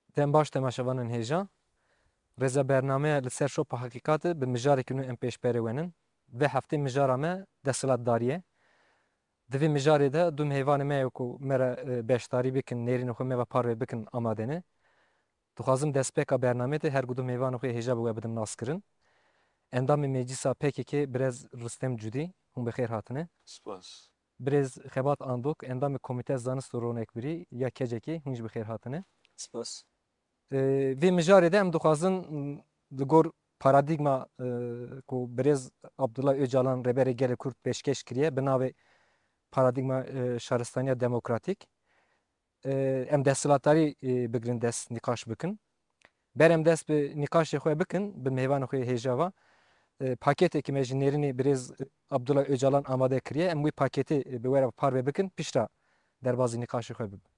Dem baş temaşevanın heja. Reza bername li ser şopa hakikatı bi mijareke nû em pêşberê wenin. Vê heftê mijara me desthilatdariye. Di vê mijarê de du heyvanê me ye ku me re beşdarî bikin, nêrînê xwe me ve parve bikin amade ne. Dixwazim destpêka bernamê de her ku du heyvanê xwe hêja bi we bidim naskirin. Endamê meclîsa PKK Birêz Rîstem Cudî, hûn bi xêr hatine. Spas. Birêz Xebat Andok, endamê Komîte Zanist û Ronekbirî ya kecekê, hûn jî bi xêr hatine. Spas. Vê mijarê de em dixwazin li gor paradigma ku Birêz Abdullah Öcalan rêberê gelê Kurd pêşkêş kiriye bi navê paradigma şaristaniya demokratîk. Em desthilatdarî bigirin dest nîqaş bikin. Ber em dest bi nîqaşê xwe bikin, bi mêvanê xwe hêjava. Paketeke me ji nêrînê Birêz Abdullah Öcalan amade kiriye. Em wî paketê bi we re parve bikin pişta derbasî nîqaşê xwe bibin.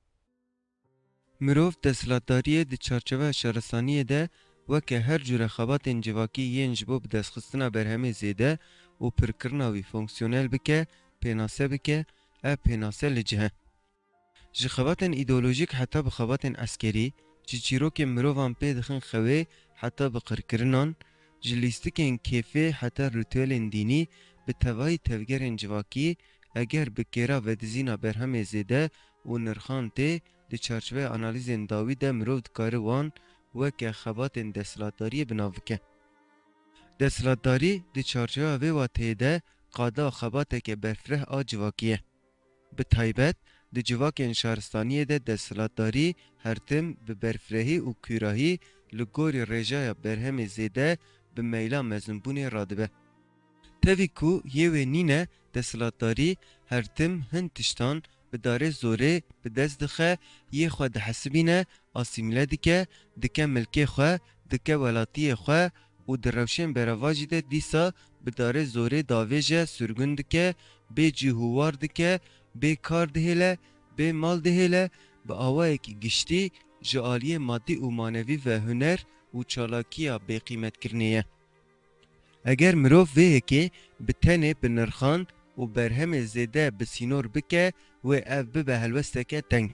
Mirov desthilatdariyê di çarçeva şaristaniyê de weke her cure xebatên civakî yên ji bo bi destxistina berhemê zêde û pirkirina wî fonksiyonel bike, pênase bike, ev pênase li cihe. Ji xebatên îdeolojîk heta bi xebatên eskerî, ji çîrokên mirovan pê dixin xewê heta bi qirkirinan, ji lîstikên kêfê heta ritüelên dînî, bi tevahî tevgerên civakî, eger bi kêra vedizîna berhemê zêde û nirxan tê, di çarçveya analîzên dawî de mirov dikare wan weke xebatên desthilatdariyê binav bike. Desthilatdarî di çarçveya vê wateyê de qada xebateke berfireh a civakî ye. Bi taybet di civakên şaristaniyê de desthilatdarî her tim bi berfirehî û kûrahî li gorî rêjaya berhemê zêde bi meyla mezinbûnê radibe. Tevî ku yê wê nîne desthilatdarî her tim hin tiştan bi darê zorê bi dest dixe, yê xwe dihesibîne, asîmîle dike, dike milkê xwe, dike welatiyê xwe û di rewşên bereva jî de dîsa bi darê zorê davêje sürgûn dike, bê cîhûwar dike, bê kar dihêle, bê mal dihêle, bi awayekî giştî ji aliyê maddî û manevî ve huner û çalakiya bêqîmetkirinê ye. Eger mirov vê yekê bi tenê bi nirxan û berhemê zêde bi sînor bike wê ev bibe helwesteke teng.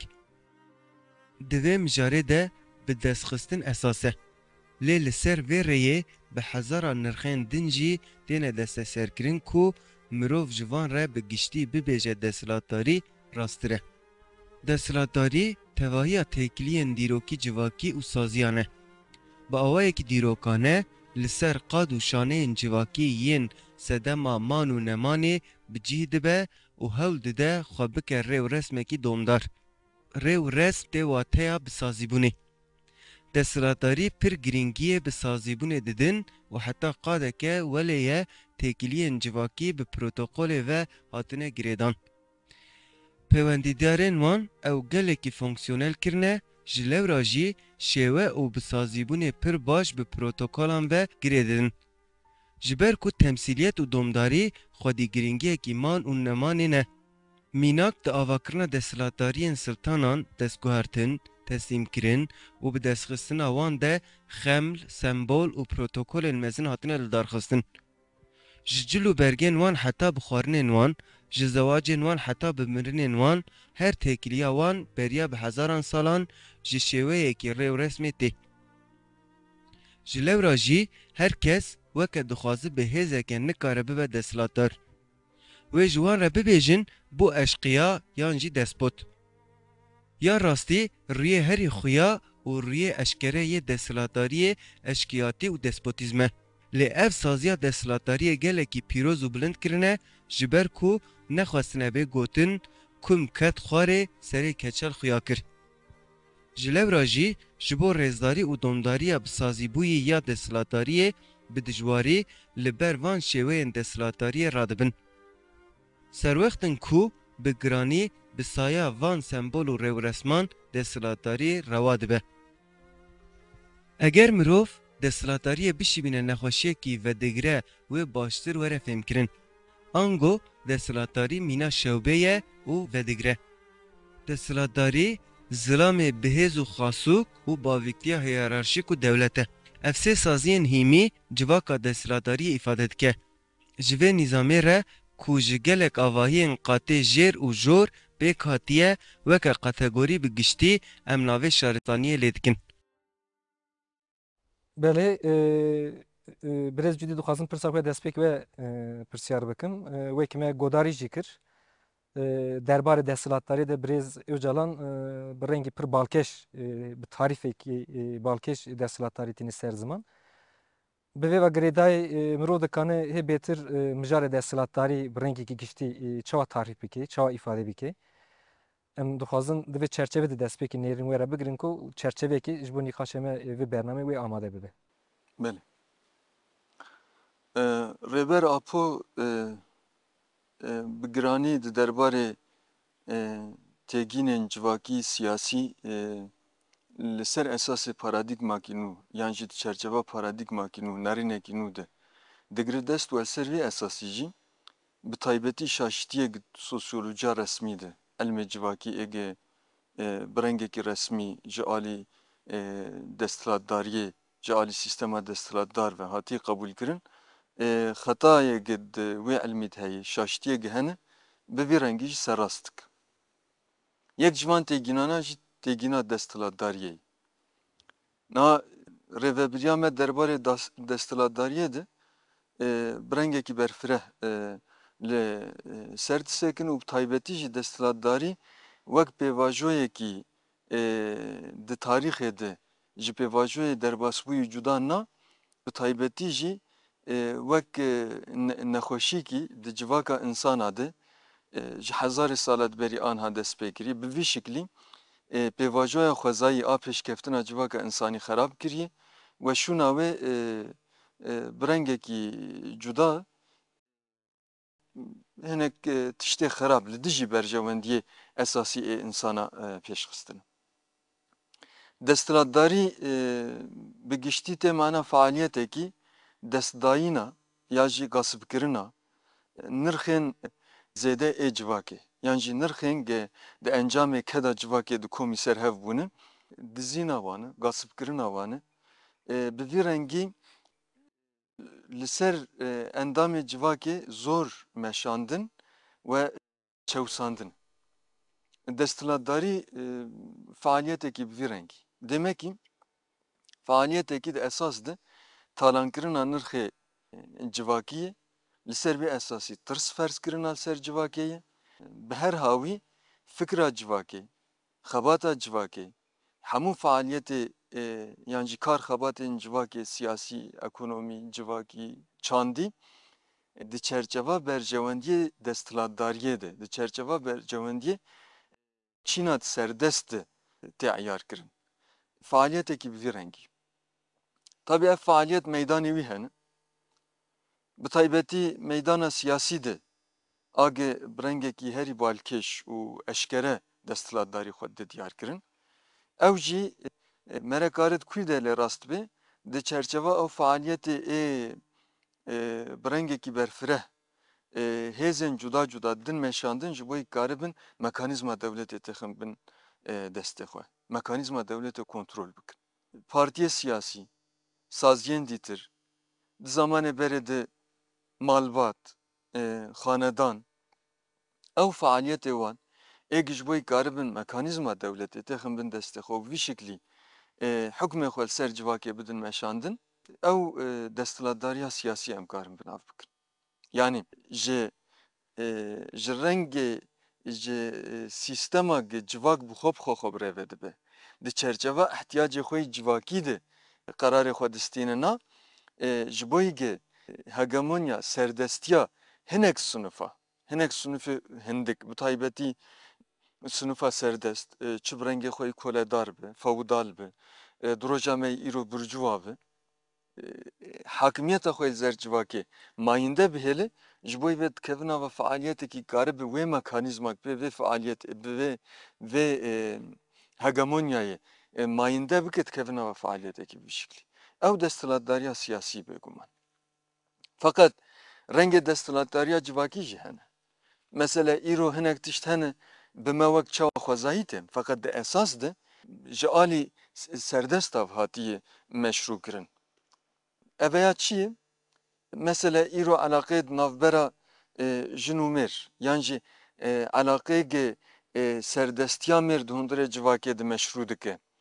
Di vê mijarê de bi destxistin esas e. Lê li ser vê rêyê bi hezara nirxên din jî têne desteserkirin ku mirov ji van re bi giştî bibêje desthilatdarî rasttir e. Desthilatdarî tevahiya têkiliyên dîrokî civakî û saziyan e. Bi awayekî dîrokane li ser qad û şaneyên civakî yên sedema man û nemanê bi cih dibe û hewl dide xwe bike rêw resmekî domdar. Rêw resm tê wateya bisazîbûnê. Desthilatdarî pir girîngiyê bi sazîbûnê didin û heta qadeke welê ye têkiliyên civakî bi protokolê ve hatine girêdan. Pêwendîdarên wan ew gelekî fonksiyonel kirine, ji lewra jî şêwe û bisazîbûnê pir baş bi protokolan ve girê didin. Ji ber ku temsîliyet û domdarî xwedî girîngiyekî man û nemanê ne. Mînak di avakirina desthilatdariyên siltanan destguhertin, teslîmkirin û bi destxistina wan de xeml, sembol û protokolên mezin hatine lidarxistin. Ji cil û bergên wan heta bi xwarinên wan, ji zewacên wan heta bi mirinên wan, her têkiliya wan beriya bi hezaran salan ji şêweyekî rêwresmê tê. Ji lewra jî her kes weke dixwaze bi hêzeke nikare bibe desthilatdar. Wê ji wan re bibêjin bu eşqiya yan jî despot. Ya rastî rûyê herî xuya û rûyê eşkere yê desthilatdariyê eşkiyatî û despotîzm e. Lê ev saziya desthilatdariyê gelekî pîroz û bilind kirine ji ber ku nexwestine bê gotin kum ket xwarê serê keçel xuya kir. Ji lewra jî ji bo rêzdarî û domdariya bisazîbûyî ya desthilatdariyê bi dijwarî li ber van şêweyên desthilatdariyê radibin. Serwextin ku bi giranî bi saya van sembol û rêwresman desthilatdariyê rewa dibe. Eger mirov desthilatdariyê bişîbîne nexweşiyekî vedigre wê baştir were fêmkirin. Ango desthilatdarî mîna şewbê ye û vedigre. Desthilatdarî zilamê bihêz û xasûk û bavîktiya hiyerarşîk û dewlet e. Ev sê saziyên hîmî civaka desthilatdariyê îfade dike. Ji vê nîzamê re ku ji gelek avahiyên qatê jêr û jor pêk hatiye weke kategorî bi giştî em navê şaristaniyê lê dikin. Belê birêz cudî dixwazim pirsa xwe destpêk we pirsyar bikim. Wekî me godarî jî kir. Derbarê desthilatdariyê de birêz Öcalan bi rengî pir balkêş bi tarîfekî balkêş desthilatdarî tîne ser ziman. Bi vê ve girêdayê mirov dikane hê bêtir mijarê desthilatdarî bi rengekî giştî çawa tarîf bike, çawa îfade bike. Em dixwazin di vê çerçevê de destpêkî nêrîn wê re bigirin ku çerçeveyekî ji bo nîqaşê me vê bername wê amade bibe. Belê. Rêber Apo bi giranî di derbarê têgînên civakî siyasî li ser esasê paradigmakî nû yan jî di çerçeva paradigmakî nû nerînekî nû de digire dest û li ser vê esasî jî bi taybetî şaşîtiyek sosyolojiya resmî de elmê civakî êgê bi rengekî resmî ji alî desthilatdariyê ji alî sîstema desthilatdar ve hatiye qebûlkirin xetayeke di wê elmî de heye şaşîtiyek hene bi vê rengî jî serrast dik. Yek ji van têgînanan jî têgîna desthilatdariyê ye. Niha rêveberiya me derbarê desthilatdariyê de bi rengekî berfireh li ser disekin û bi taybetî jî desthilatdarî wek pêvajoyekî di tarîxê de ji pêvajoyê derbasbûyî cuda na bi taybetî jî wek nexweşîkî di civaka insana de ji hezarê salet berî aniha dest pê kiriye bi vî şiklî pêvajoya xwezayî a pêşkeftina civaka insanî xerab kiriye ve şûna wê bi rengekî cuda hinek tiştê xerab li dijî berjewendiyê esasî ê insana pêşxistin. Desthilatdarî bi giştî tê mana faaliyetekî destdayîna ya jî gasibkirina nirxên zêde ê civakê yan jî nirxên di encamê keda civakê di komî serhev bûnin dizîna wan e gasibkirina wan e bi vî rengî li ser endamê civakê zor meşandin ve çewsandin. Desthilatdarî faaliyetekî bi vî rengî. Demekî faaliyetekî di esas de talankirina nirxê civakî ye li ser vê esasî tirs ferzkirina li ser civakê ye bi her hawî fikra civakê, xebata civakê, hemû faaliyetê yan jî kar xebatên civakê siyasî, ekonomî, civakî, çandî di çerçeva berjewendiyê desthilatdariyê de, di çerçeva berjewendiyê çîna serdest de tê eyarkirin. Faaliyetekî bi vî rengî. Tabii ev faaliyet meydanê wî hene. Bi taybetî meydana siyasî de agê bi rengekî herî balkêş û eşkere desthilatdarî xwe de diyar kirin. Ew jî mere karet kulî de lê rast bê di çerçeva ew faaliyetê ê bi rengekî berfireh hêzên cuda cuda din meşandin ji bo karibin mekanîzma dewletê texin bin destê xwe. Mekanîzma dewletê kontrol bikin. Partiye siyasî, saziyên dîtir, di zamanê berê de malbat, xanedan, ew faaliyetê wan êgî ji bo karibin mekanîzma dewletê texin bin destê xwe û vî şiklî hukmê xwe li ser civakê bidin meşandin, ew desthilatdariya siyasî em karin binav bikin. Yani ji rengê ji sîstema civak bi xwe bi xwe birêve dibe. Di çerçeva ihtiyacê xwe yê civakî de qerarê xwe distîne na ji bo hegemonya serdestiya hinek sınıfa, hinek sınıfı hindik bi taybetî sınıfa serdest, çi bi rengê xwe koledar be, feudal be, di roja me îro burjuwa be, hakimiyeta xwe zer civakê mayînde bihêle ji bo vê dikevina ve faaliyetekî karibe wê mekanîzmak pê vê faaliyet bi vê hegemonyayê mayînde bike dikevina ve faaliyetekî vî şiklî. Ew desthilatdariya siyasî bêguman. Fakat rengê desthilatdariya civakî jî hene. Mesela îro hinek tişt hene bi me wek çawa xwezayî tên fakat di esas de ji alî serdesta hatiye meşrû kirin. Eveya çi ye? Mesela îro alaqê di navbera jin û mêr yan jî alaqeyekê serdestiya mêr di hundirê civakê de meşrû dike.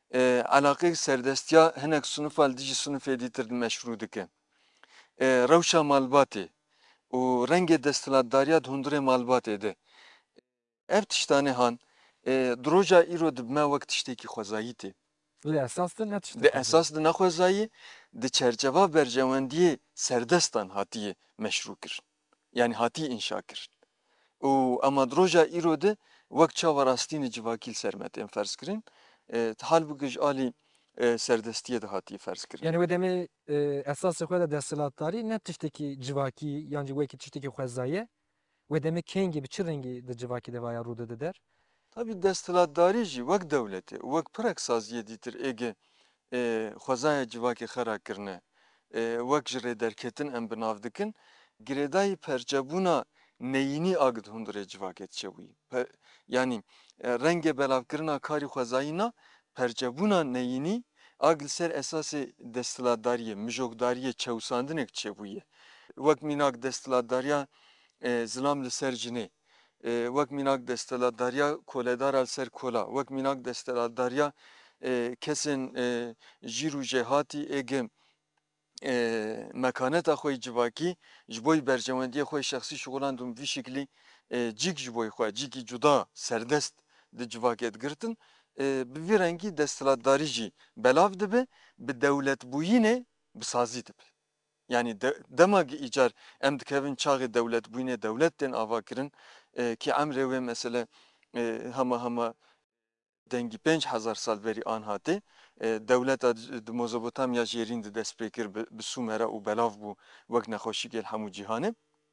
alaqê serdestiya hinek sunufal dijî sunufê dîtir meşru dike. Rewşa malbatê û rengê desthilatdariya di hundirê malbatê de. Ev tiştanê han di roja îro dibime wek tiştekî xwezayî tê. Li esas de ne Di tiştekî. esas di nexwezayî di çerçeva berjewendiyê serdestan hatiye meşru kirin. Yani hatiye înşa kirin. û ama di roja îro de wek çawa rastînê civakî li ser me tên ferz kirin. Hal bike ji alî serdestiyê de hatiye ferz kirin. Yani ve demê esasê xwe de desthilatdarî ne tiştekî civakî yan jî wekî tiştekî xwezaye ve demê kengî bi çi rengî di civakî de vaya rû dide der? Tabii desthilatdarî jî wek dewletê û wek pirek saziyê dîtir êgê xwezaya civakê xera kirine wek ji rêderketin em bi nav dikin girêdayî perçebûna neyînî a di hundirê civakê diçewî. Yani rengê belavkirina karî xwezayî na perçebûna neyînî a li ser esasê desthilatdariyê, mijokdariyê, çewsandinê diçebûye. Wek mînak desthilatdariya zilam li ser cinê, wek mînak desthilatdariya koledara li ser kola, wek mînak desthilatdariya kesên jîr û jêhatî êgê mekaneta xwe yê civakî ji bo berjewendiyê xwe şexsî şigolan dûm vî şeklî cîk ji bo xwe cîkî cuda serdest di civakê digirtin bi vî rengî desthilatdarî jî belav dibe bi dewletbûyînê bi sazî dibe. Yani dema îcar em dikevin çaxê dewletbûyînê dewlet tên ava kirin ki emrê wê mesele hema dengî 5000 sal berî an hatê dewleta di Mezopotamya jêrîn di dest pê kir bi Sumera û belav bû wek nexweşîkê li hemû cîhanê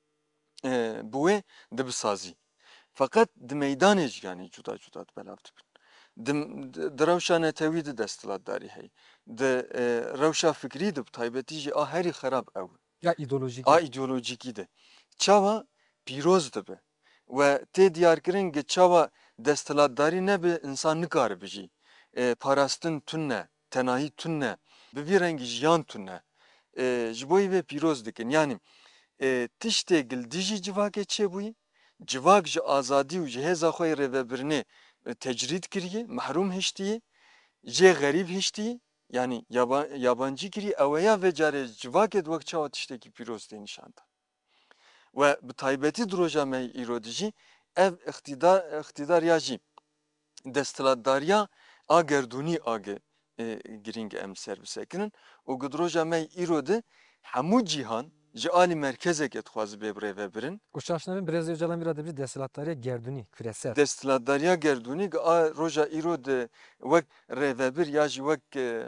bi wê di bisazî. Fakat di meydanê jî yanî cuda cuda belav dibin. Di rewşa netewî de desthilatdarî heye. Di rewşa fikrî de bi taybetî jî a herî xerab ew. Ya ideolojik. A ideolojikî de. Çawa pîroz dibe. Ve tê diyarkirin ki çawa desthilatdarî nebe insan nikare bijî. Parastin tune, tenahî tune, bi vî rengî jiyan tune. Ji bo vê pîroz dikin. Yani tiştê gildî jî civakê çêbûyî, civak ji azadî û ji hêza xwe yê rêvebirinê tecrîd kiriye, mehrûm hiştiye, jê xerîb hiştiye, yani yabancî kiriye, eweya vê carê civakê di wek çawa tiştekî pîroz tê nîşan dan. Ve bi taybetî di roja me îro de jî ev iqtidar ya jî desthilatdariya a gerdûnî age girîng em ser bisekinin û di roja me îro de hemû cîhan ji alî merkezekê dixwaze bê birêvebirin. Kuşaşnamên Brez Öcalan bir adı bir desthilatdariya gerdûnî, küresel. Desthilatdariya gerdûnî a roja îro de wek rêvebir ya jî wek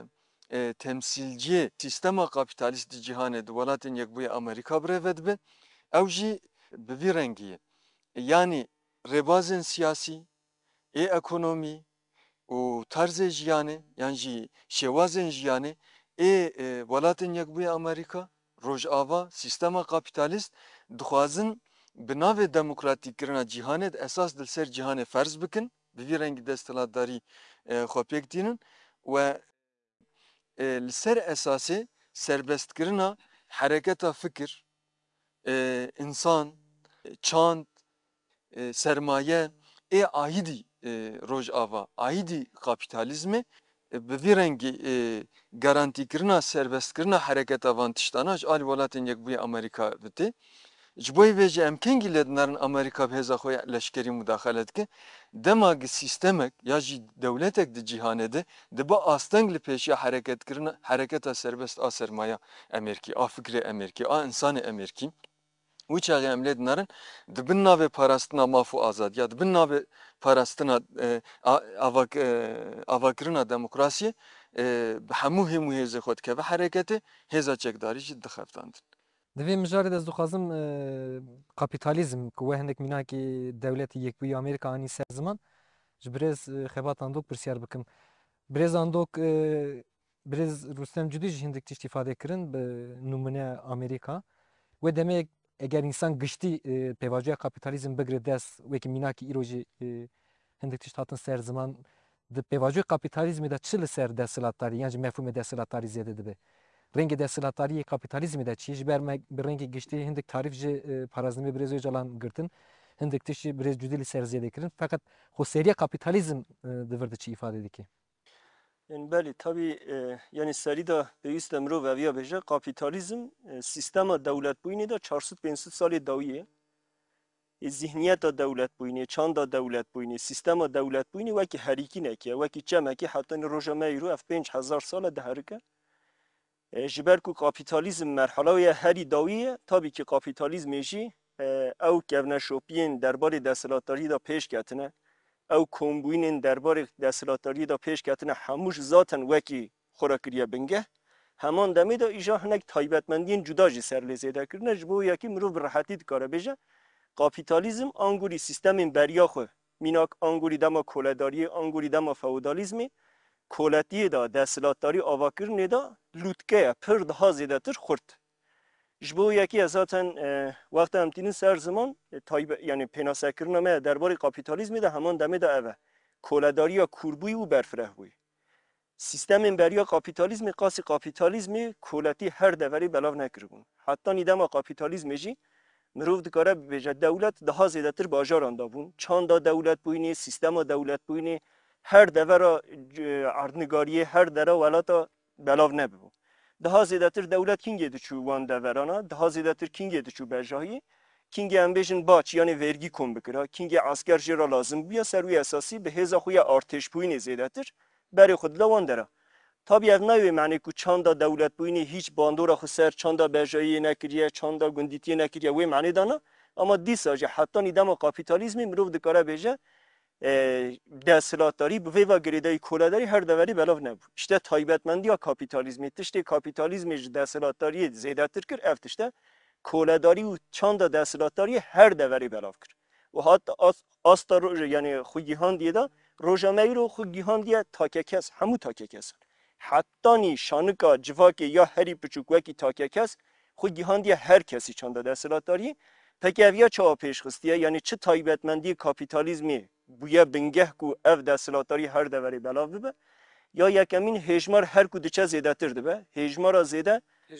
temsilciyê sîstema kapitalîst di cîhanê di welatên Yekbûyî Amerîka birêve dibe. Ew jî bi vî rengî ye. Yani rêbazên siyasî, ekonomî û tarzê jiyanê yan jî şêwazên jiyanê welatên Yekbûyî Amerîka rojava sîstema kapitalîst dixwazin bi navê demokratîkkirina cîhanê de esas li ser cîhanê ferz bikin bi vî rengî desthilatdarî xwe pêk dînin we li ser esasê serbestkirina hereketa fikir, insan, çand, sermaye aidî rojava, aidî kapitalizmê bi vî rengî garantîkirina serbestkirina hereketa van tiştana ji alî welatên Yekbûyî Amerîka dite. Ji bo vê jî em kengî lê dinarin Amerîka bi hêza xwe leşkerî müdaxele dike. Dema ki sîstemek ya jî dewletek di cîhanê de dibe asteng li pêşiya hereketa serbest a sermaya Amerîkî, a fikrê Amerîkî, a insanê Amerîkî. Wî çaxê em lê dinarin dibin navê parastina maf û azadiya, dibin navê parastina avakirina demokrasiyê bi hemû hêmû hêzê xwe dikeve hereketê, hêza çekdarî jî dixeftandin. Di vê mijarê de ez dixwazim kapitalizm ku we hinek mînakê dewletî Yekbûyî Amerîka anî ser ziman ji birêz xebatan dok pirsyar bikim. Birêzan dok birêz Rûstem Cudî jî hindik tiştî îfade kirin bi nûmûneya Amerîka. We demek eger însan giştî pêvajoya kapitalizm bigire dest wekî mînakî îro jî hindik tişt hatin ser ziman di pêvajoya kapitalizmê de çi li ser desthilatdarî yan jî mefhûmê desthilatdarî zêde dibe. Rengê desthilatdariyê kapitalizmê de çi ji ber me bi rengê giştî hindik tarîf ji parazimê Birêz Öcalan girtin. Hindik tişt jî Birêz Cudî li ser zêde kirin. Feqet xweseriya kapitalizm di vir de çi îfade dike. Yani بله tabii yani seri da peyist emro ve via beje kapitalizm sistema devlet buyni da 400-500 sali dawiye zihniyeta devlet buyni çanda devlet buyni sistema devlet buyni veki heriki nekiye veki çemeki hatta rojame yuru af 5000 sala deherike jiber ku kapitalizm merhalaya heri dawiye tabii ki kapitalizm jî ew kevne şopiyên derbarê deshilatdarî da pêş ketine ew kombûnên derbarê deshilatdarî da pêş ketine hemû ji zaten wekî xwe re kiriye bingeh heman demê de îja hinek taybetmendiyên cuda jî ser lê zêde kirine ji bo yekî mirov bi rehetî dikare bêje kapitalizm angorî sistemên beriya xwe mînak angorî dema koledariyê angorî dema feodalîzmê koletiyê da deshilatdarî avakirinê da lûtke pir daha zêdetir xurt ji bo yekî zaten wexta em tînin ser ziman yani pênasekirina me derbarê kapîtalîzmê de heman demê de ev e koledariya kûrbûyî û berfirehbûyî sistemên beriya kapîtalîzmê qasî kapîtalîzmê koletî her deverê belav nekiribûn heta nîdema kapîtalîzmê jî mirov dikare bibêje dewlet daha zêdetir bajaran dabûn çanda dewlet bûyînê sistema dewlet bûyînê her devera erdnigariyê her dera welata belav nebibû daha zêdetir dewlet kingê diçû wan deverana daha zêdetir kingê diçû bejahiyê kingê em bêjin baç yanê vergî kom bikira kingê asker jê ra lazim bûye ser wî esasî bi hêza xwe ya artêşbûyînê zêdetir berê xwe dile wan dere tabii ev nayê menê ku çanda dewlet bûyînê hiç bandora xwe ser çanda bejahiyê nekiriye çanda gundîtiyê nekiriye wê menê dana ama dîsa jî heta nîdema kapîtalîzmê mirov dikare bêje deshilatdarî bi vê ve girêdayî koledarî her deverî belav nebû işte taybetmendiya kapîtalîzmê tiştê kapîtalîzmê ji deshilatdariyê zêdetir kir ev tişte koledarî û çanda deshilatdariyê her deverê belav kir û hatta asta yani xwe gihandiye da roja me îro xwe gihandiye takekes hemû takekes hettanî şanika civakê ya herî piçûk wekî takekes xwe gihandiye her kesî çanda deshilatdariyê peki ev ya çawa pêşxistiye yani çi taybetmendiyê kapîtalîzmê bûye bingeh ku ev deshilatdarî her deverê belav bibe ya yekemîn hêjmar her ku diçe zêdetir dibe hêjmara zêde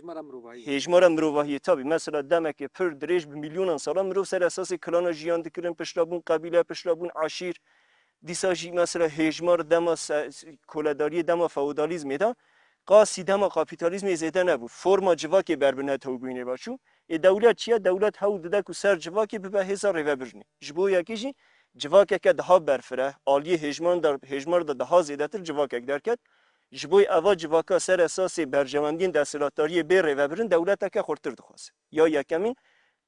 hêjmara mirovahiyê tabii mesela demekê pir dirêj bi milyonan salan mirov ser esasê klana jiyan dikirin piştrebûn qebîle piştrebûn eşîr dîsa jî mesela hêjmar dema koledariyê dema feodalîzmê de qasî dema kapîtalîzmê zêde nebû forma civakê ber bi netewbûyînê veçû dewlet çiye dewlet hewl dide ku ser civakê bibe hêza rêvebirinê ji bo yekê jî civakeke daha berfireh aliyê hêjmar da daha zêdetir civakek derket ji bo eva civaka ser esasê berjewendiyên deshilatdariyê bê rêvebirin dewleteke xurtir dixwaze ya yekemîn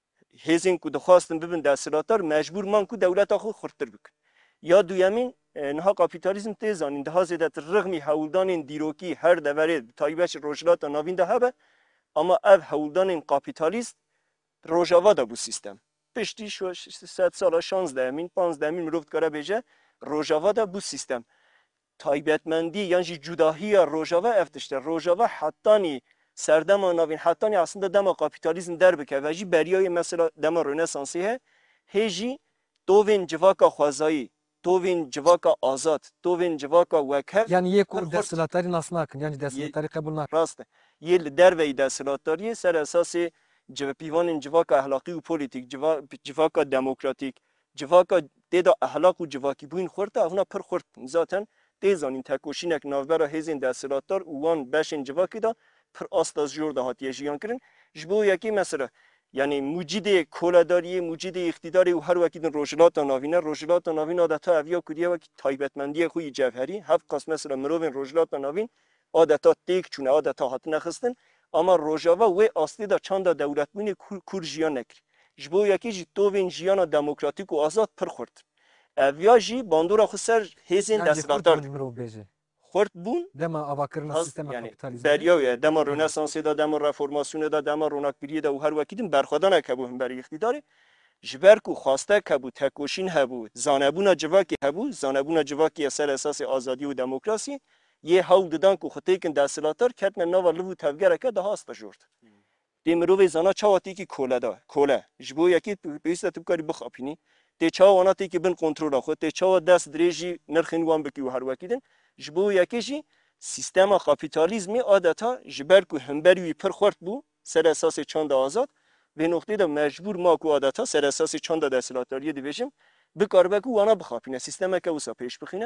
hêzên ku dixwastin bibin deshilatdar mecbûr man ku dewleta xwe xurtir bikin ya duyemîn niha kapîtalîzm tê zanîn daha zêdetir rixmî hewldanên dîrokî her deverê taybet ji rojhilata navîn de hebe ama ev hewldanên kapîtalîst rojava da bû sistem piştî 100 sala 16 15 mirov dikare bêje rojava da bû sistem taybetmendî yan jî cudahiya rojava ev tişte rojava hettanî serdema navîn hettanî aslında dema kapîtalîzm derbike ve jî beriyayê mesela dema Rönesansê he hê jî tovên civaka xwezayî tovên civaka azad tovên civaka wekhev Yani yê ku deshilatdarî nas nakin yani deshilatdarî qebûl nakin rast e yê li derveyî deshilatdariyê ser esasê pîvanên civaka ehlaqî û polîtîk civaka demokratîk civaka tê da ehlaq û civakîbûyîn xurt e evna pir xurt zaten tê zanîn tekoşînek navbera hêzên deshilatdar û wan beşên civakê da pir asta jor da hatiye jiyan kirin ji bo yekî mesela yani mucidê koledariyê mucidê îxtîdarê û her wekî din rojhilata navîn e rojhilata navîn adeta eviya kiriye wekî taybetmendiyê xwe yê cevherî hev qas mesela mirovên rojhilata navîn adeta têk çûne adeta hatine xistin ama rojava wê aslî da çanda dewletbûnê kur jiyan nekir ji bo yekî jî tovên jiyana demokratîk û azad pir xurt eviya jî bandora xwe ser hêzên yani deshilatdar mirov bêje xurt bûn dema avakirina sistema yani kapîtalîzmê beriya dema Rönesansê da dema reformasyonê da dema ronakbiriyê de û her wekî din berxwedanek hebû hemberî îxtîdarê ji ber ku xwastek hebû tekoşîn hebû zanebûna civakê hebû zanebûna civakê ser esasê azadî û demokrasî yê hewl didan ku xwe têkin deshilatdar ketine nava liv û tevgereke daha asta jord tê mirovê zana çawa têkî kole ji bo yekî pêwîst e tu bikarî bixapînî tê çawa wana têkî bin kontrola xwe tê çawa dest dirêjî nirxên wan bikî û her wekî din ji bo yekê jî sistema kapîtalîzmê adeta ji ber ku hemberî wî pir xurt bû ser esasê çanda azad vê noxtê de mecbûr ma ku adeta ser esasê çanda deshilatdariyê dibêjim bikaribe ku wana bixapîne sistemeke wisa pêş bixîne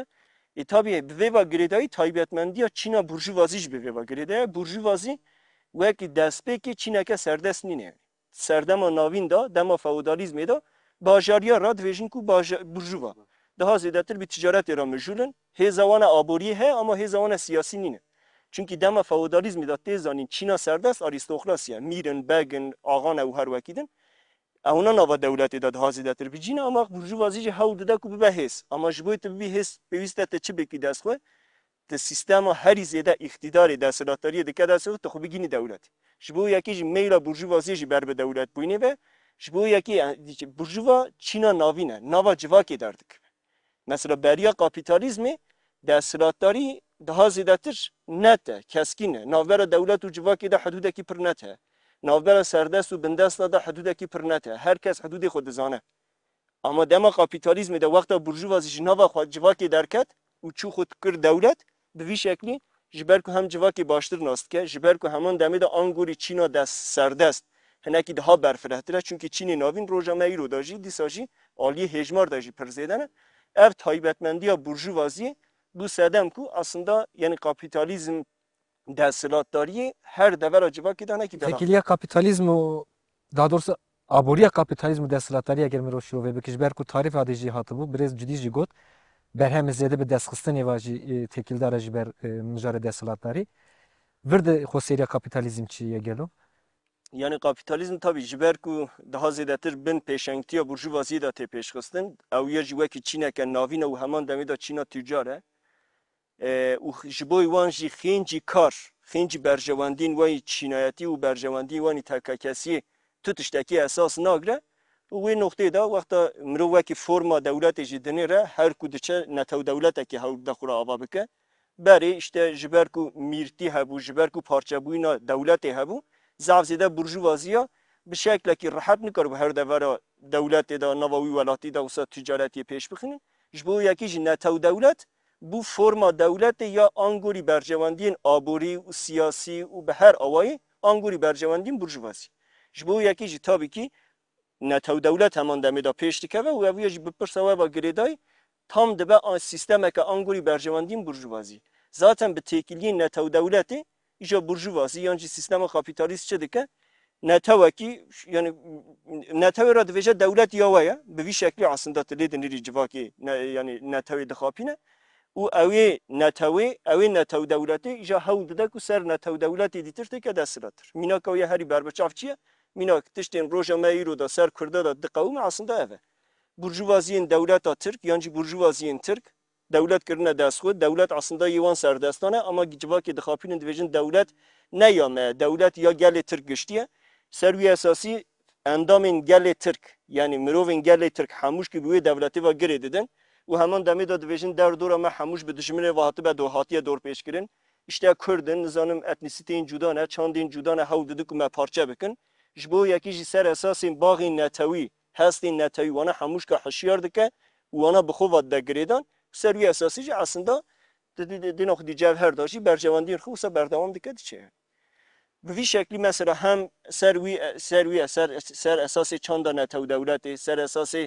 tabii bi vê girêdayî taybetmendiya Çîna burjuvazî ji bi vê girêdaya burjuvazî wekî destpêkê Çîneke serdest nîne. Serdema navîn da dema feodalîzmê da bajariya ra dibêjin ku burjuva. Daha zêdetir bi ticaretê ra mijûlin. Hêza wan aboriyê he ama hêza wan siyasî nîne. Çünkü dema feodalîzmê da tê zanîn Çîna serdest arîstokrasî ye. Mîrin, begin, axan ew her wekî din. Ew nava dewletê de daha zêdetir bicîne ama burjuvazî jî hewl dide ku bibe hês. Ama ji bo tu bibî hês pêwîst e te çi bêkî destxwe di sistema herî zêde îxtidarê desthilatdariyê dike destxwe tu xwe bigînî dewlet. Ji bo yekî jî meyla burjuvaziyê jî ber bi dewlet bûyînê ve ji bo yekî burjuva Çîna navîn e. Nava civakê derdikive. Mesela beriya kapitalizmê desthilatdarî daha zêdetir net e, keskin e. Navbera dewlet û civakê de hidûdekî pir net e. Navbera serdest û bindesta da hidûdekî pir net e. Herkes hidûdê xwe dizane. Ama dema kapitalizmê de wexta burjuvazî ji nava xwe civakê derket û çû xwe kir dewlet bi vî şeklî ji ber ku hem civakê baştir nas dike, ji ber ku heman demê de angorî Çîna dest serdest hinekî daha berfirehtir e. Çünkü Çînê navîn roja me îro da jî dîsa jî aliyê hêjmar da jî pir zêde ne. Ev taybetmendiya burjuvaziyê bu sedem ku aslında yani kapitalizm desthilatdariyê her devera civakê de hinekî belav. Tekiliya kapitalizm û daha doğrusu aboriya kapitalizm û desthilatdarî eger mirov şîrove bike ji ber ku tarîf adê jî hatibû birêz cidî jî got berhemê zêde bi destxistinê ve jî tekildar e ji ber mijarê desthilatdarî vir de xweseriya kapitalizm çi ye gelo? Yani kapitalizm tabii ji ber ku daha zêdetir bin pêşengtiya burjuvaziyê de tê pêşxistin ew ye jî wekî Çîneke navîn e û heman demê de Çîna tûcar e. û ji bo wan jî xêncî kar, xêncî berjewendîn wayî çînayetî û berjewendî wanî tekekesiyê tu tiştekî esas nagire û wê noxteyê de wexta mirov wekî forma dewletê jî dinê re her ku diçe netew dewletekê hewl de xwe re ava bike berê işte ji ber ku mîrtî hebû ji ber ku parçebûyîna dewletê hebû zav zêde burjuvaziya bi şeklekî rihet nikir bi her devera dewletê de nava wî welatî de wisa ticaretiyê pêş bixînin ji bo yekî jî netew dewlet bu forma dewletê ya angorî berjewendiyên aborî û siyasî û bi her awayî angorî berjewendiyên burjuvazî. Ji bo yekî jî tabii ki netew dewlet heman demê de pêş dikeve û ev jî bi pirsa we ve girêdayî tam dibe sistemeke angorî berjewendiyên burjuvazî. Zaten bi têkiliyên netew dewletê îja burjuvazî yan jî sistema kapitalîst çi dike? Netewekî yani netewê ra dibêje dewlet ya we ye bi vî şeklî aslında tilê dinirî civakê yani netewê dixapîne û ew ê netew dewletê îja hewl dide ku ser netew dewletê dîtir têke desthilatir. Mînaka ye herî berbiçav çi ye? Mînak tiştên roja me îro da ser Kurda da diqewime aslında ev e. Burjuvaziyên dewleta Tirk yan jî burjuvaziyên Tirk dewlet kirine destxwe, dewlet aslında yîwan serdestan e ama civakê dixapînin dibêjin dewlet ne ya me, dewlet ya gelê Tirk giştiye. Ser wî esasî endamên gelê Tirk yani mirovên gelê Tirk hemûş ki bi wê dewletê ve girê didin û heman demê de dibêjin derdora me hemûş bi dijminê ve hatibe hatiye dor pêşkirin. İşte Kurdin, nizanim etnisiteyên cuda ne, çandên cuda ne hewl didik ku me parçe bikin. Ji bo yekî jî ser esasên baxên netewî, hestên netewî wana hemûş ka hişyar dike û wana bi xwe ve digirêdan ser wî esasî jî aslında di noxtî cevher da jî bercewendiyên xwe wisa berdewam dike diçe. Bi vî şeklî mesela hem ser esasê çanda netew dewletê, ser esasê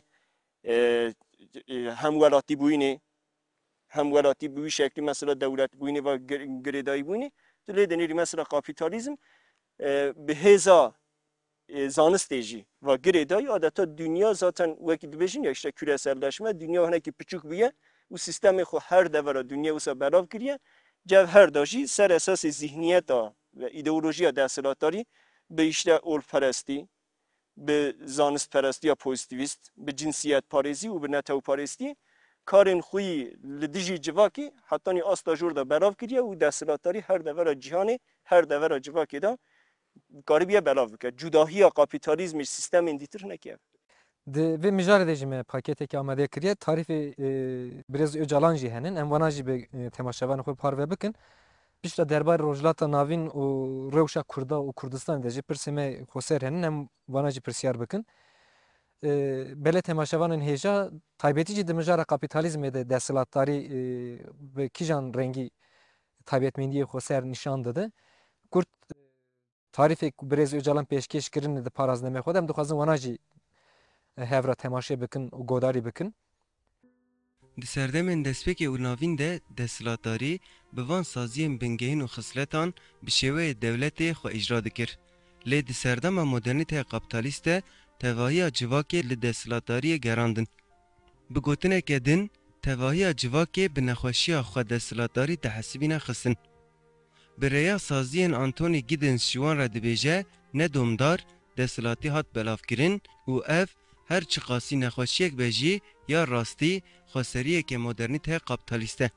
hem welatî bûyînê, hem welatî bi wî şeklî mesela dewlet bûyînê ve girêdayî bûyînê, tu lê dinêrî mesela kapitalizm bi hêza zanistê jî ve girêdayî adeta dünya zaten wekî dibêjin ya işte küreselleşme, dünya hinekî piçûk bûye û sistemê xwe her devera dünya wisa belav kiriye, cevher da jî ser esasê zihniyeta ve ideolojiya desthilatdarî bi işte olperestî, bi zanistperestiya pozitivîst, bi cinsiyet parêzî û bi netewparêstî karên xwe yî li dijî civakê hetanî asta jor da belav kiriye û desthilatdarî her devera cîhanê, her devera civakê de garibiye belav bike. Cudahiya kapitalizmê sistemên dîtir hinekî ev. Di vê mijarê de jî me paketekê amade kiriye tarîfê birêz Öcalan jî henin em wana jî bi temaşevanê xwe parve bikin. Pişta derbarê rojhilata navîn û rewşa Kurda û Kurdistanê de jî pirsê me xweser henin em wana jî pirsyar bikin. Belê temaşevanên hêja taybetî jî di mijara kapitalizmê de desthilatdarî bi kîjan rengî taybetmendiyê xweser nîşan dide. Kurd tarîfê ku birêz Öcalan pêşkêş kirin di paraznameyê xwe de em dixwazin wana jî hev ra temaşe bikin û godarî bikin. Di serdemên destpêkê û navîn de desthilatdarî bi van saziyên bingehîn û xisletan bi şêweyê dewletê xwe îcra dikir. Lê di serdema modernîteya kapitalîst de tevahiya civakê li desthilatdariyê gerandin. Bi gotineke din, tevahiya civakê bi nexweşiya xwe desthilatdarî tehesibîne xistin. Bi rêya saziyên Anthony Giddens ji wan re dibêje ne domdar, desthilatî hat belavkirin û ev her çi qasî nexweşiyek be jî ya rastî xweseriyekê modernîteya kapitalîst e.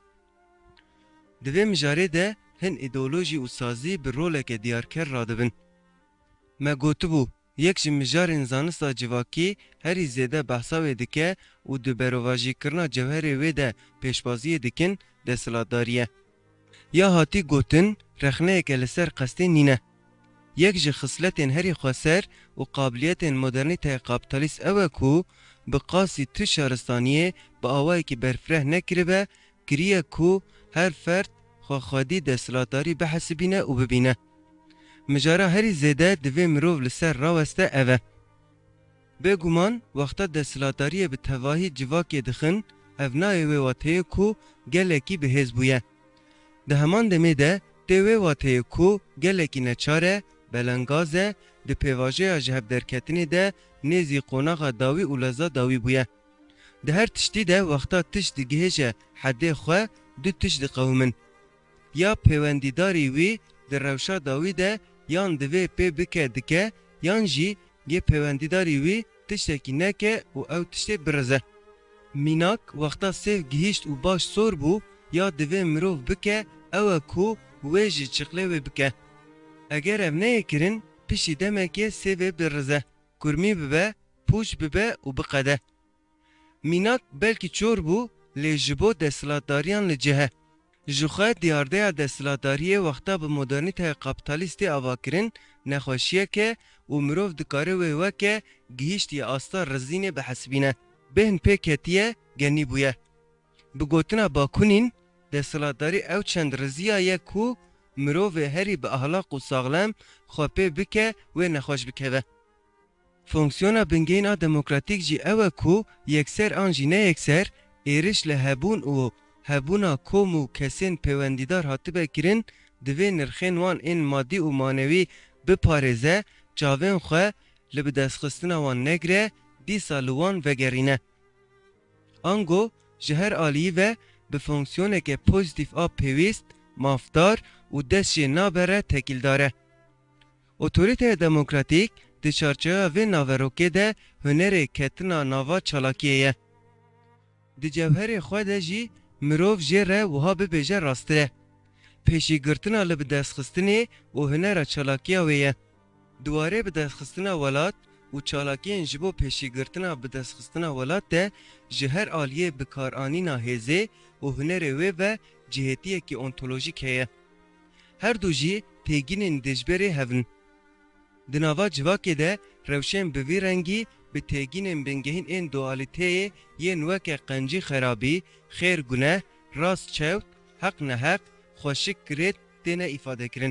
Di vê mijarê de hin îdeolojî û sazî bi roleke diyarker radibin. Me gotibû, yek ji mijarên zanista civakî herî zêde behsa wê dike û di berovajîkirina cewherê wê de pêşbaziyê dikin desthilatdarî ye. Ya hatî gotin rexneyeke li ser qestê nîne. Yek ji xisletên herî xweser û qabiliyetên modernîteya kapitalîst ew e ku bi qasî ti şaristaniyê bi awayekî berfireh nekiribe, kiriye ku her ferd xwexwedî desthilatdarî bihesibîne û bibîne. Mijara herî zêde divê mirov li ser raweste ev e. Bêguman wexta desthilatdariyê bi tevahî civakê dixin, ev nayê wê wateyê ku gelekî bihêz bûye. Di heman demê de tê wê wateyê ku gelekî neçar e, belengaz e, di pêvajoya ji hevderketinê de nêzî qonaxa dawî û leza dawî bûye. Di her tiştî de wexta tişt digihêje hedê xwe du tişt diqewmin. Ya pêwendîdarî wî di rewşa dawî de yan divê pê bike dike, yan jî yê pêwendîdarî wî tiştekî neke û ew tiştê birize. Mînak wexta sêv gihîşt û baş sor bû, ya divê mirov bike ew e ku wê ji çiqlê wê bike. Eger ev neyê kirin, pişî demekê sêvê birize, kurmî bibe, pûç bibe û biqede. Mînak belkî çor bû, lê ji bo desthilatdariyan li cihe. Ji xwe diyardeya desthilatdariyê wexta bi modernîteya kapitalîstê avakirin nexweşiyek e û mirov dikare wê weke gihîştiye asta rizînê bihesibîne. Bêhn pê ketiye genî bûye. Bi gotina Bakunîn, desthilatdarî ew çend riziya ye ku mirovê herî bi ahlaq û saxlem xwe pê bike wê nexweş bikeve. Fonksiyona bingehîn a demokratîk jî ew e ku yekser an jî neyekser, êriş li hebûn û hebûna kom û kesên pêwendîdar hatibe kirin, divê nirxên wan ên madî û manewî biparêze, çavên xwe li bi destxistina wan negire, dîsa li wan vegerîne. Ango ji her aliyî ve bi fonksiyoneke pozitîv a pêwîst, mafdar û dest jê nabere tekîldar e. Otorîteya demokratîk di çarçoya vê naverokê de hunerê ketina nava çalakiyê ye. Di cewherê xwe de jî mirov jê re wiha bibêje rastire. Pêşîgirtina li bi destxistinê û hunera çalakiya wê ye. Diwarê bi destxistina welat û çalakiyên ji bo pêşîgirtina bi destxistina welat de ji her aliyê bikaranîna hêzê û hunerê wê ve cihêtiyekî ontolojîk heye. Her du jî têgînên dijberê hevin. Di nava civakê de rewşên bi vî rengî bi têgînên bingehîn ên dualiteyê yên weke qencî xerabî, xêr guneh, rast çewt, heq neheq, xweşik kirêt têne îfadekirin.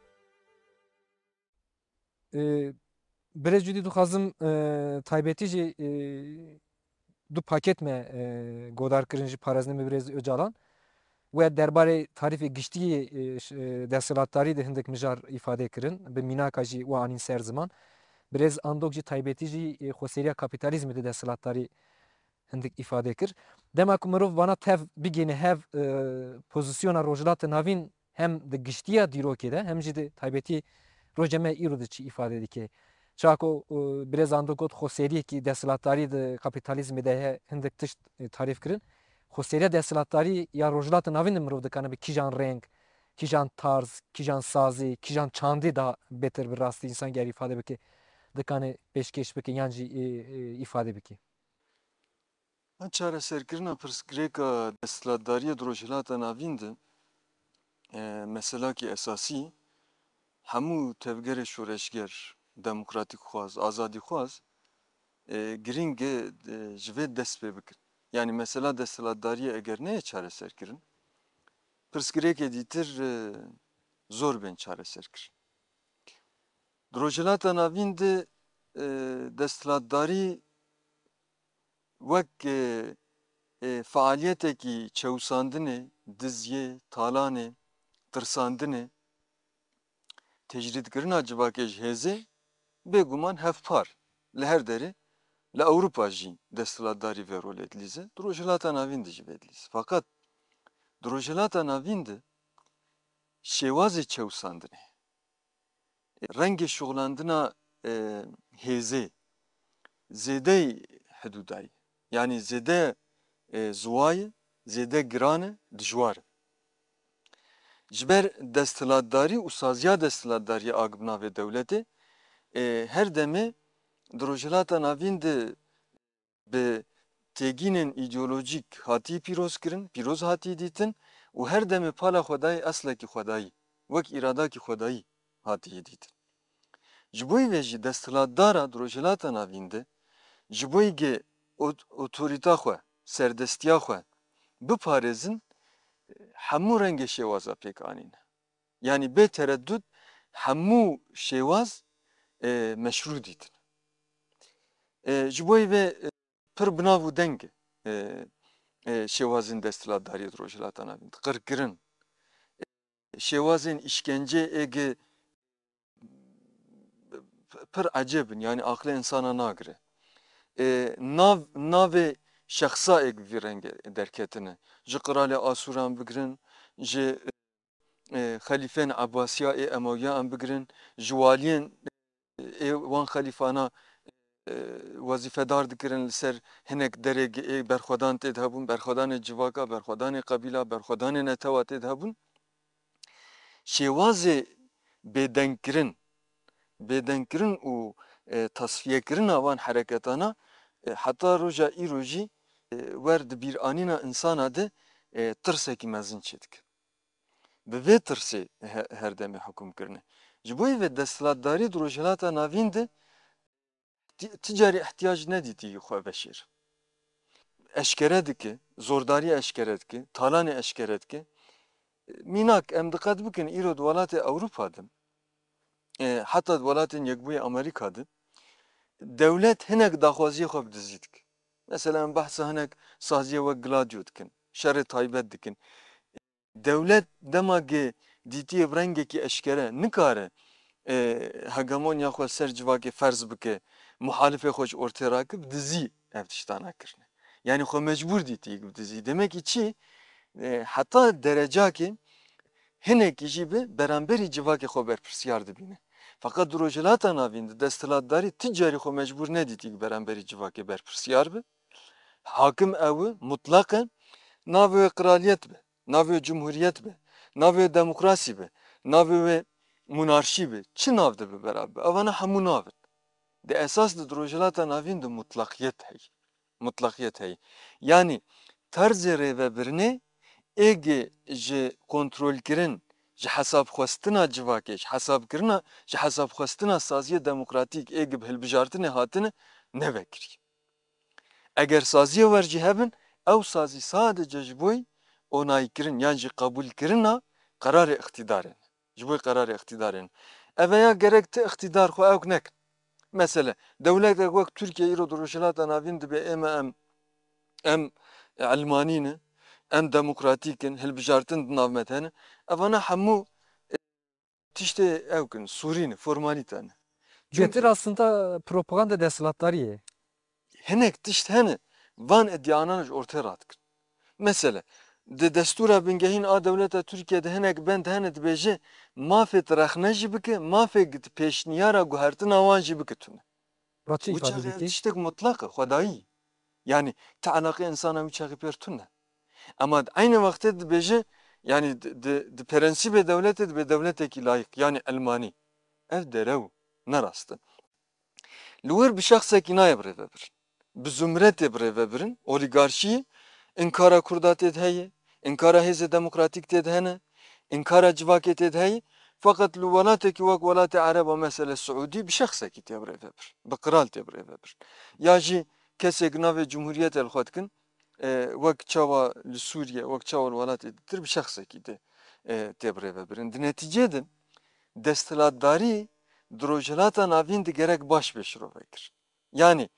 Birêz cudî dixwazim taybetî jî du paket me godar kirin ji parêzinê Birêz Öcalan. We derbarê tarîfê giştiyê desthilatdarî de hindik mijar îfade kirin. Bi mînaka jî we anîn ser ziman. Birêz Andok jî taybetî jî xweseriya kapîtalîzmê de desthilatdarî hindik îfade kir. Dema ku mirov vana tev bigêne hev pozisyona rojhilatê navîn hem di giştiya dîrokê de hem jî di taybetî roja me îro de çi îfade dike. Çawa ku Birêz Andok got xweseriyekî desthilatdarî di kapîtalîzmê de heye hindik tişt tarîf kirin. Xweseriya desthilatdarî ya rojhilatê navîn de mirov dikane bi kîjan reng, kîjan tarz, kîjan sazî, kîjan çandî da bêtir bi rastî însan ger îfade bike dikane pêşkêş bike yan jî îfade bike. Çareserkirina pirsgirêka desthilatdariyê di rojhilata navîn de meselakî esasî hemû tevgerê şoreşger, demokratîk xwaz, azadî xwaz giring e ji vê dest pê bikin. Yani mesela desthilatdariyê eger neyê çareserkirin, pirsgirêkê dîtir zor bên çareserkirin. Di rojhilata navîn de desthilatdarî wek faaliyeteki çewsandinê, dizyê, talanê, tirsandinê, tecridkirina civakê ji hêzê bêguman hevpar li her derê li Ewropa jî desthilatdarî vê rolê dilîze, di rojhilata navîn de jî vê dilîze. Fakat di rojhilata navîn de şêwazê çewsandinê, rengê şoxlandina hêzê zêde hidûdayî, yani zêde ziwa ye, zêde giran e, dijwar e. Ji ber desthilatdarî û saziya desthilatdariyê a bi navê dewletê her demê di rojhilata navîn de bi têgînên îdeolojîk hatî pîrozkirin, pîroz hatî dîtin û her demê pala xwedayê eslekî xwedayî, wek îradakî xwedayî hatiye dîtin. Ji bo vê jî desthilatdara di rojhilata navîn de ji bo yê otorîta xwe, serdestiya xwe biparêzin hemû rengê şêwaza pêk anîne. Yani bê tereddût hemû şêwaz meşrû dîtin. Ji bo vê pir binav û deng e şêwazên desthilatdariyê di rojhilata navîn de. Qirkirin, şêwazên îşkencê êgê pir ecêb in, yani aqlê insana nagire. Navê şexsa êk vî rengê derketine. Ji Qiralê Asûran bigirin, ji xelîfên Ebbasiya ê Emewiyan bigirin, ji waliyên wan xelîfana wezîfedar dikirin li ser hinek derê berxwedan tê de hebûn, berxwedanê civaka, berxwedanê qebîla, berxwedanê netewa tê de hebûn. Şêwazê bêdengkirin û tasfiyekirina wan hereketana heta roja îro jî wer di bîranîna insana de tirsekî mezin çê dike. Bi vê tirsê her demê hukûmkirine. Ji bo vê desthilatdarî di rojhilata navîn de ti carî ihtiyac nedîtî xwe veşêr. Eşkere dike, zordarî eşkere dike, talanê eşkere dike. Mînak em diqet bikin îro di welatê Ewropa de heta di welatên Yekbûyî Amerîka de dewlet hinek daxwaziyê xwe bi dizî dike. Mesela em behsa hinek saziyê wek Gladio dikin, şerê taybet dikin. Dewlet dema gê dîtiyê bi rengekî eşkere nikare hegemonya xwe ser civakê ferz bike, muhalifê xwe ji ortê rake bi dizî ev tişta nekirine. Yani xwe mecbûr dîtiyê bi dizî. Demekî çi? Heta derecakê hinekî jî bi beramberî civakê xwe berpirsiyar dibîne. Fakat di rojhilata navîn de desthilatdarî ti carî xwe mecbûr nedîtî beramberî civakê berpirsiyar be. Hakim ew e, mutlak e, navê wê qiraliyet be, navê wê cumhuriyet be, navê wê demokrasî be, navê wê monarşî be. Çi nav dibe beraber? Evana hemû nav in. Di esas di rojhilata navîn de mutlakiyet heye. Mutlakiyet heye. Yani terzê rêvebirinê êgê ji kontrolkirin, ji hesabxwestina civakê, ji hesabxwestina saziyê demokratîk êgê bi hilbijartinê hatine nevekiriye. Eger saziyê wer jî hebin, ew sazî sadece ji bo onaykirin yan jî qebûlkirina qerarê iqtîdarê. Ji bo qerarê iqtîdarê. Eveya gerek ti iqtîdar xwe ew nekin. Mesela devletek wek Türkiye îro di rojhilata navîn dibe em elmanî ne, em demokratîk in, hilbijartin di nav me de hene. Evana hemû tiştê ew kin, sûrî ne, formalîte ne. Cetir aslında propaganda desthilatdariyê. Hinek tişt hene, van iddianan ji ortaya radikin. Mesela di destûra bingehîn a dewleta Türkiye'de hinek bend hene dibêje mafê tirexne jî bike, mafê pêşniyara guhertina wan jî bike tune. Raçı ifade Uçağı dike. tiştek mutlak e, xwedayî. Yani te alaqê insana uçağı pêr tune. Ama aynı vakte dibêje yani di prensîbê dewletê dibe dewletekî layık yani elmanî. Ev derew ne rast e. Li wir bi şexsekî nayê birêvebirin. Bi zumretê birêvebirin, olîgarşiyê inkara Kurda tê de heye, inkara hêzê demokratîk tê de hene, inkara civakê tê de heye. Fakat li welatekî wek welatê Ereba mesela Suudî bi şexsekî tê birêvebirin. Bi qiral tê birêvebirin. Ya jî kesek navê Cumhuriyetê li xwe dikin, wek çawa li Sûriye, wek çawa li welatê dir bi şexsekî tê birêvebirin. Di netîcê de desthilatdarî di rojhilata navîn de gerek baş pêşirovekir. Yani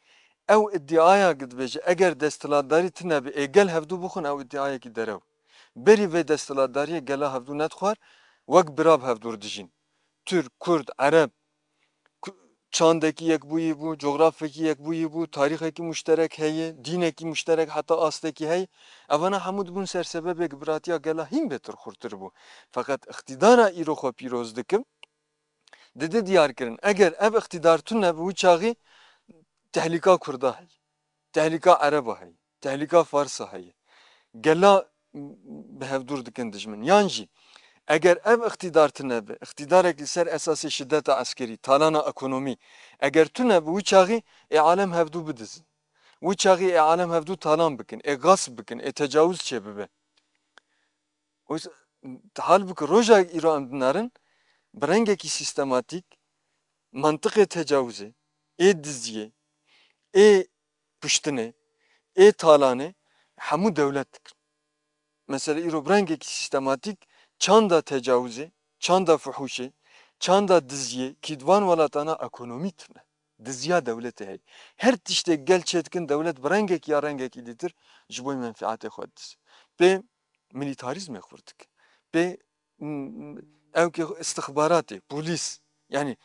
ew iddiaya dibêje eger desthilatdarî tune bi êgel hevdû bixwin ew iddiayekî derew. Berî vê desthilatdariyê gela hevdû nedixwar wek birav hevdûr dijîn. Türk, Kurd, Ereb, çandekî yekbûyî bû, coğrafyekî yekbûyî bû, tarîxekî muşterek heye, dînekî muşterek heta astekî hey. Evana hemû dibûn sersebebek biratiya gela hîn bêtir xurtir bû. Fakat iqtidara îro xwe pîroz dikim, didi diyar kirin eger ev iqtidar tune bi wî çaxî tehlika Kurda hey, tehlika Ereba hey, tehlika Farsa hey. Gela bi hevdûr dikin dijmin. Yan jî eger ev iqtidar tune bi, iqtidarek li ser esasê şiddeta eskerî, talana ekonomî, eger tune bi wî çaxî alem hevdû bidizin. Wî çaxî alem hevdû talan bikin, gasp bikin, tecavüz çê bibe. Oysa halbuki roja îro em dinarin bi rengekî sistematik mantıqê tecavüzê, diziyê, kuştinê, talanê hemû dewlet dikin. Mesela îro bi rengekî sistematik çanda tecavüzê, çanda fuhuşê, çanda diziyê ki di van welatana ekonomî tune. Diziya dewletê hey. Her tiştek gel çêdikin dewlet bi rengekî ya rengekî dîtir ji bo menfiatê xwe diz. Pê milîtarizmê xwe dik. Pê evkê istihbaratê, polîs yani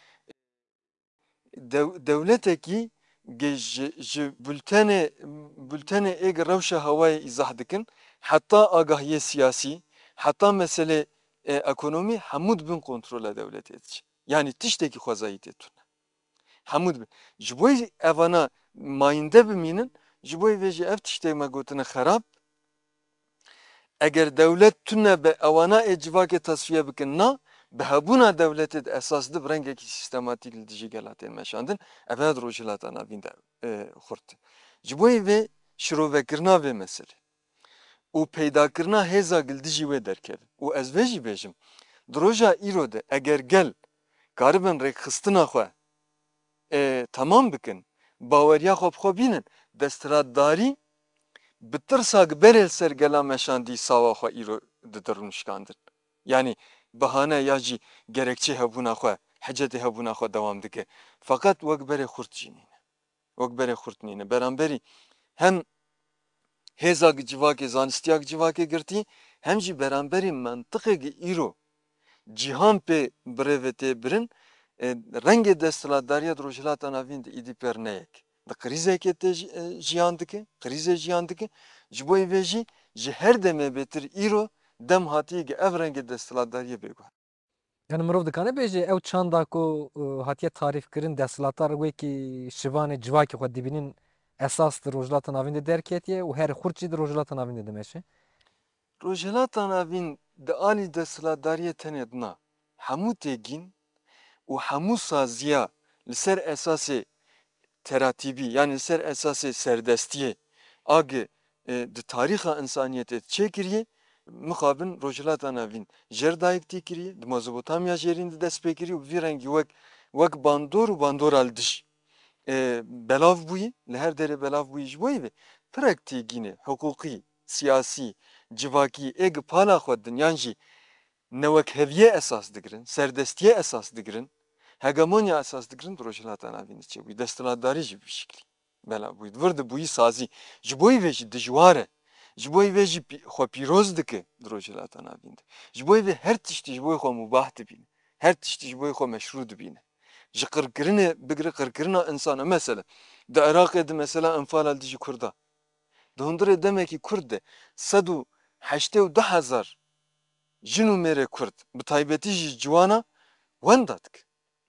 devletekî ji bültenê êgir rewşa hewayê îzah dikin heta agahiyê siyasî heta meselê ekonomî hemû dibin kontrola devletê diçe. Yani tiştekî xwezayî tê tune. Hemû dibin. Ji bo evana mayînde bimînin ji bo vê jî ev tiştê me gotine xerab eger devlet tune be ewana civakê tasfiye bikin na bi hebûna devletê de esas di bi rengekî sistematik li dijî gelatên meşandin ev her rojhilata navîn de xurt. Ji bo vê şirovekirina vê meselê û peydakirina hêza gildijî wê derkevin û ez vê jî bêjim di roja îro de eger gel karibin rêkxistina xwe temam bikin baweriya xwe bi xwe bînin desthilatdarî bi tirsak berê ser gela meşandî sawa xwe îro didirin şikandin. Yani bahane ya jî gerekçe hebûna xwe, hecetê hebûna xwe dewam dike. Fakat wek berê xurt jî nîne. Wek berê xurt nîne. Beramberî hem hêza civakê, zanistiya civakê girtî hem jî beramberî mentiqekî îro cîhan pê birêve tê birin rengê desthilatdariya di rojhilata navîn de îdî pêr neyek. Di krîzekê tê jiyan dike, krîzê jiyan dike ji bo vê jî ji her demê bêtir îro dem hatiye ev rengê desthilatdariyê bêguh. Yani mirov dikane bêje ew çanda ku hatiye tarîf kirin desthilatar wekî şivanê civakê xwe dibînin esas di rojhilata navîn de derketiye û her xurt jî di rojhilata navîn de dimeşe. Rojhilata navîn di alî desthilatdariyê tenê dina hemû têgîn û hemû saziya li ser esasê teratîbî yani li ser esasê serdestiyê agê di tarîxa insaniyetê çêkiriye mixabin rojhilata navîn jer dayek tê kiriye di Mezopotamya jerîn de dest pê kiriye û vî rengî wek bandor û bandora li dij belav bûye li her derê belav bûye ji bo vê pirek têgînê hiqûqî, siyasî, civakî êgî pala xwe din yan jî newekheviye esas dikirin, serdestiye esas dikirin, hegemonya esas dikirin di rojhilata navîn de çêbûye. Desthilatdarî jî vî şeklî belav bûye. Vir dibûyî sazî. Ji bo vê jî dijwar e. Ji bo vê jî xwe pîroz dike di rojhilata navîn de. Ji bo vê her tiştî ji bo xwe mubah dibîne. Her tiştî ji bo xwe meşrû dibîne. Ji qirkirinê bigire qirkirina insana mesela di Iraqê de mesela enfala dijî Kurda. Di hundirê demekî Kurd de 180,000 jin û mêrê Kurd bi taybetî jî ciwana wenda dike.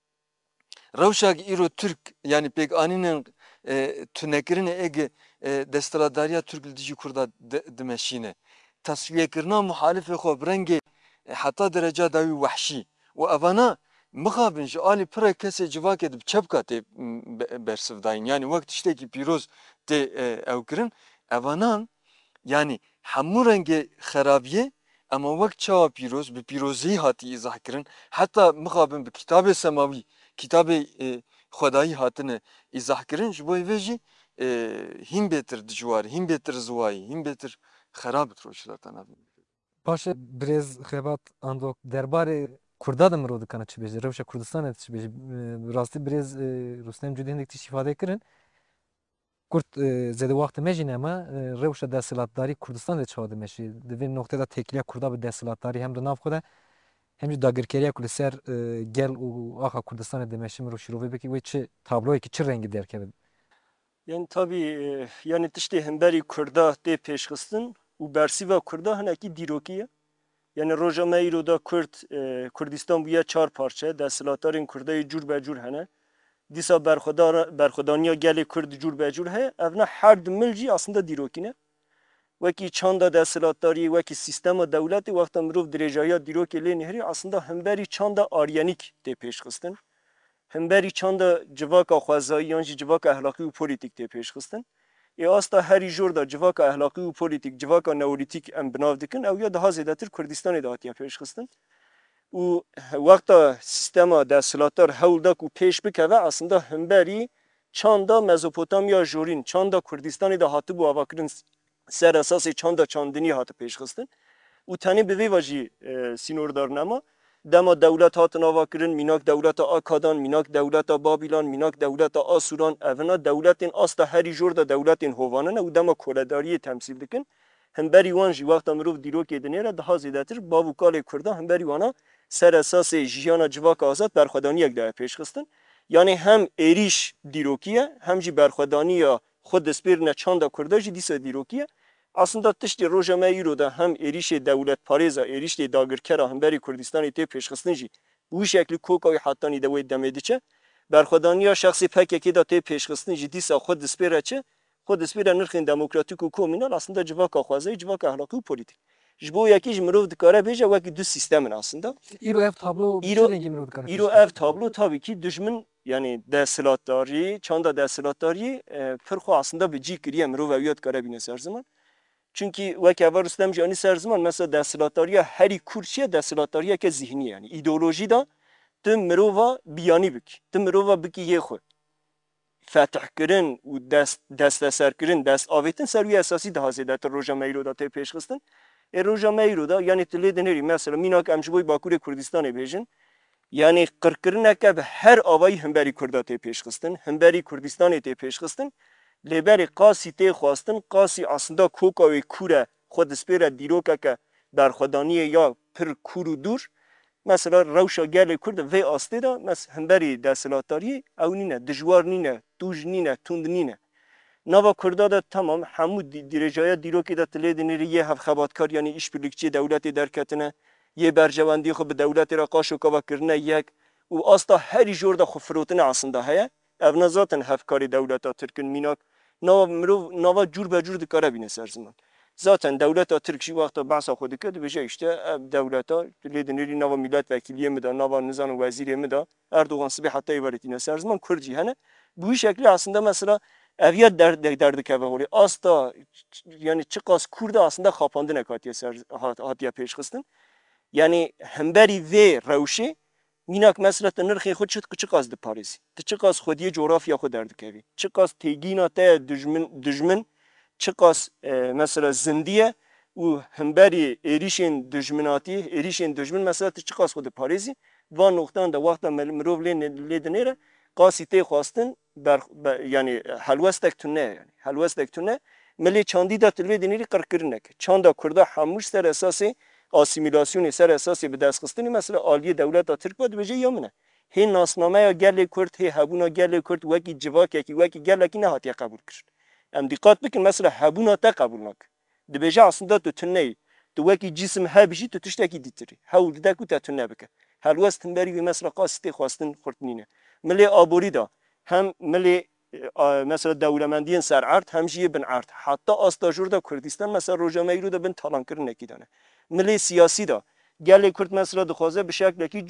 Rewşakî îro Türk yani pêkanînên tunekirinê êgê desthilatdariya Türk li dijî Kurda dimeşîne. Tasfiyekirina muhalifê xwe bi rengê heta dereca dawî wehşî û evana mixabin ji alî pirek kesê civakê di çepka tê bersivdayîn. Yani wek tiştekî pîroz tê ew kirin evanan yani hemû rengê xerabiyê ama wek çawa pîroz bi pîroziyî hatî îzah kirin heta mixabin bi kitabê semavî kitabê xwedayî hatine îzah kirin ji bo vê jî hîn bêtir dijwar, hîn bêtir ziwayî, hîn bêtir xerab di rojhilata navîn. Paşê birêz xebat andok derbarê Kurda da mirov dikane çi bêje rewşa Kurdistanê çi bêje rastî birêz Rûstem Cûdî hindik tiştî îfade kirin Kurt zede vakti mecine ama rewşa desthilatdarî Kurdistanê çawa dimeşî. Di vê nokteda têkiliya Kurda bi desthilatdarî hem di nav xwe de hem jî dagirkeriya ku li ser gel û axa Kurdistanê dimeşî mirov şîrovê bike wê çi tabloyekî çi rengî derkeve. Yani tabii yani tiştê hemberî Kurda tê pêşxistin û bersîva Kurda hinekî dîrokî ye. Yani roja me îro da Kurdistan bûye çar parçe, desthilatdarên Kurdayê cûr be cûr hene. Dîsa berxwedaniya gelê Kurd cûr be cûr heye, ev ne her di mil jî aslında dîrokî ne. Wekî çanda desthilatdarî, wekî sîstema dewletê wexta mirov dirêjaya dîrokê lê nihêrî aslında hemberî çanda aryanîk tê pêşxistin. Hemberî çanda civaka xwezayî yan jî civaka ehlaqî û polîtîk tê pêşxistin. Asta herî jor da civaka ehlaqî û polîtîk, civaka neolîtîk em binav dikin, ew ya daha zêdetir Kurdistanê de hatiye pêşxistin. û wexta sîstema desthilatdar hewl da ku pêş bikeve aslında hemberî çanda Mezopotamya jorîn, çanda Kurdistanê de hatibû avakirin ser esasê çanda çandinî hatı pêşxistin. û tenê bi vê ve jî sînordarnema dema dewlet hatin avakirin, mînak dewleta Akadan, mînak dewleta Babilan, mînak dewleta Asuran, evina dewletên asta herî jor da dewletên hovanin û dema koledariyê temsîl dikin. Hemberî wan jî wexta mirov dîrokê dinêre daha zêdetir bav û kalê Kurda hemberî wana ser esasê jiyana civaka azad berxwedaniyek daye pêşxistin. Yani hem êrîş dîrokî ye, hem jî berxwedaniya xwe destpêrine çanda Kurda jî dîsa dîrokî ye. Aslında tiştê roja me îro da hem êrişê dewletparêza, êrişê dagirkera hemberî Kurdistanê tê pêşxistin jî bu şeklî koka wê hetanî de wê demê diçe. Berxwedaniya şexsê pekekê da tê pêşxistin jî dîsa xwe destpêre çi? Xwe destpêre nirxên demokratîk û komînal aslında civaka xwezayî, civaka ehlaqî û polîtîk. Ji bo yekî ji mirov dikare bêje wekî du sîstemin aslında. İro ev tablo çi rengî mirov dikare îro ev tablo tabii ki dijmin yani desthilatdarî, çanda desthilatdarî pir xwe aslında bi cî kiriye mirov ew ya dikare bîne ser ziman. Çünkü wek eva Rüstem Canî ser ziman mesela desthilatdariya herî Kurd çiye desthilatdariyeke zihnî yani îdeolojî da tu mirova biyanî bikî, tu mirova bikî yê xwe. Fetihkirin û desteserkirin, destavêtin ser wî esasî daha zêdetir roja me îro da tê pêşxistin. Roja me îro da yani tu lê dinêrî mesela mînak em ji bo Bakurê Kurdistanê bêjin yani qirkirineke bi her avayî hemberî Kurda tê pêşxistin, hemberî Kurdistanê tê pêşxistin. Lêberê qasî tê xwastin, qasî aslında koka wê kûr e xwe destpêre dîrokeke berxwedaniyê ya pir kûr û dûr. Mesela rewşa gelê Kurd vê astê da hemberî desthilatdariyê ew nîne, dijwar nîne, tûj nîne, tund nîne. Nava Kurda da tamam hemû dirêjaya dîrokê de tu lê dinêrî yê hevxebatkar yanî îşbirlikçiyê dewletê derketine, yê bercewendiyê xwe bi dewletê re qaşokava kirine yek û asta herî jor da xwe firotine aslında heye. Ev ne zaten hevkarê dewleta Tirkin mînak nava cûr be cûr dikare bîne ser ziman. Zaten dewleta Tirk jî wexta behsa xwe dike dibêje işte ev dewleta lê dinêrî nava milletvekiliyê min da, nava nizam û wezîrê min da Erdogan sibê hetaêveretîne ser ziman Kurd jî hene. Bu şeklî aslında mesela ev ya derdikeve holê. Asta yani çi qas Kurd aslında xapandinek hatiye pêşxistin. Yani hemberî vê rewşê mînak mesela tu nirxê xwe çi qas diparêzî. Tu çi qas xwediyê coğrafya xwe derdikevî. Çi qas têgîna te dijmin çi qas mesela zindiye û hemberî êrişên dijminatî, êrişên dijmin mesela tu çi qas xwe diparêzî. Van noktan da wexta mirov lê dinêre qasî tê xwastin yani helwestek tune yani helwestek tune milê çandî da tu lê dinêrî qirkirineke. Çanda Kurda hemû ser esasê asimilasyonê ser esasê bi destxistinê mesela aliyê dewleta Tirk ve dibêje ya min e. Hê nasnameya gelê Kurd, hê hebûna gelê Kurd wekî civakekî, wekî gelekî nehatiye qebûl kirin. Em dîqat bikin mesela hebûna te qebûl nakin. Dibêje aslında tu tuneyî. Tu wekî cîsim hebijî tu tiştekî dîtirî. Hewl dide ku te tune bike. Helwest hemberî wê mesela qasî tê xwastin xurtinîne. Milê aborî da hem milê mesela dewlemendiyên ser erd hem jî bin erd. Hatta asta jor da Kurdistan mesela roja me îro da bin talankirinekî dane. Milê siyasî da gelê Kurd mesela dixwaze bi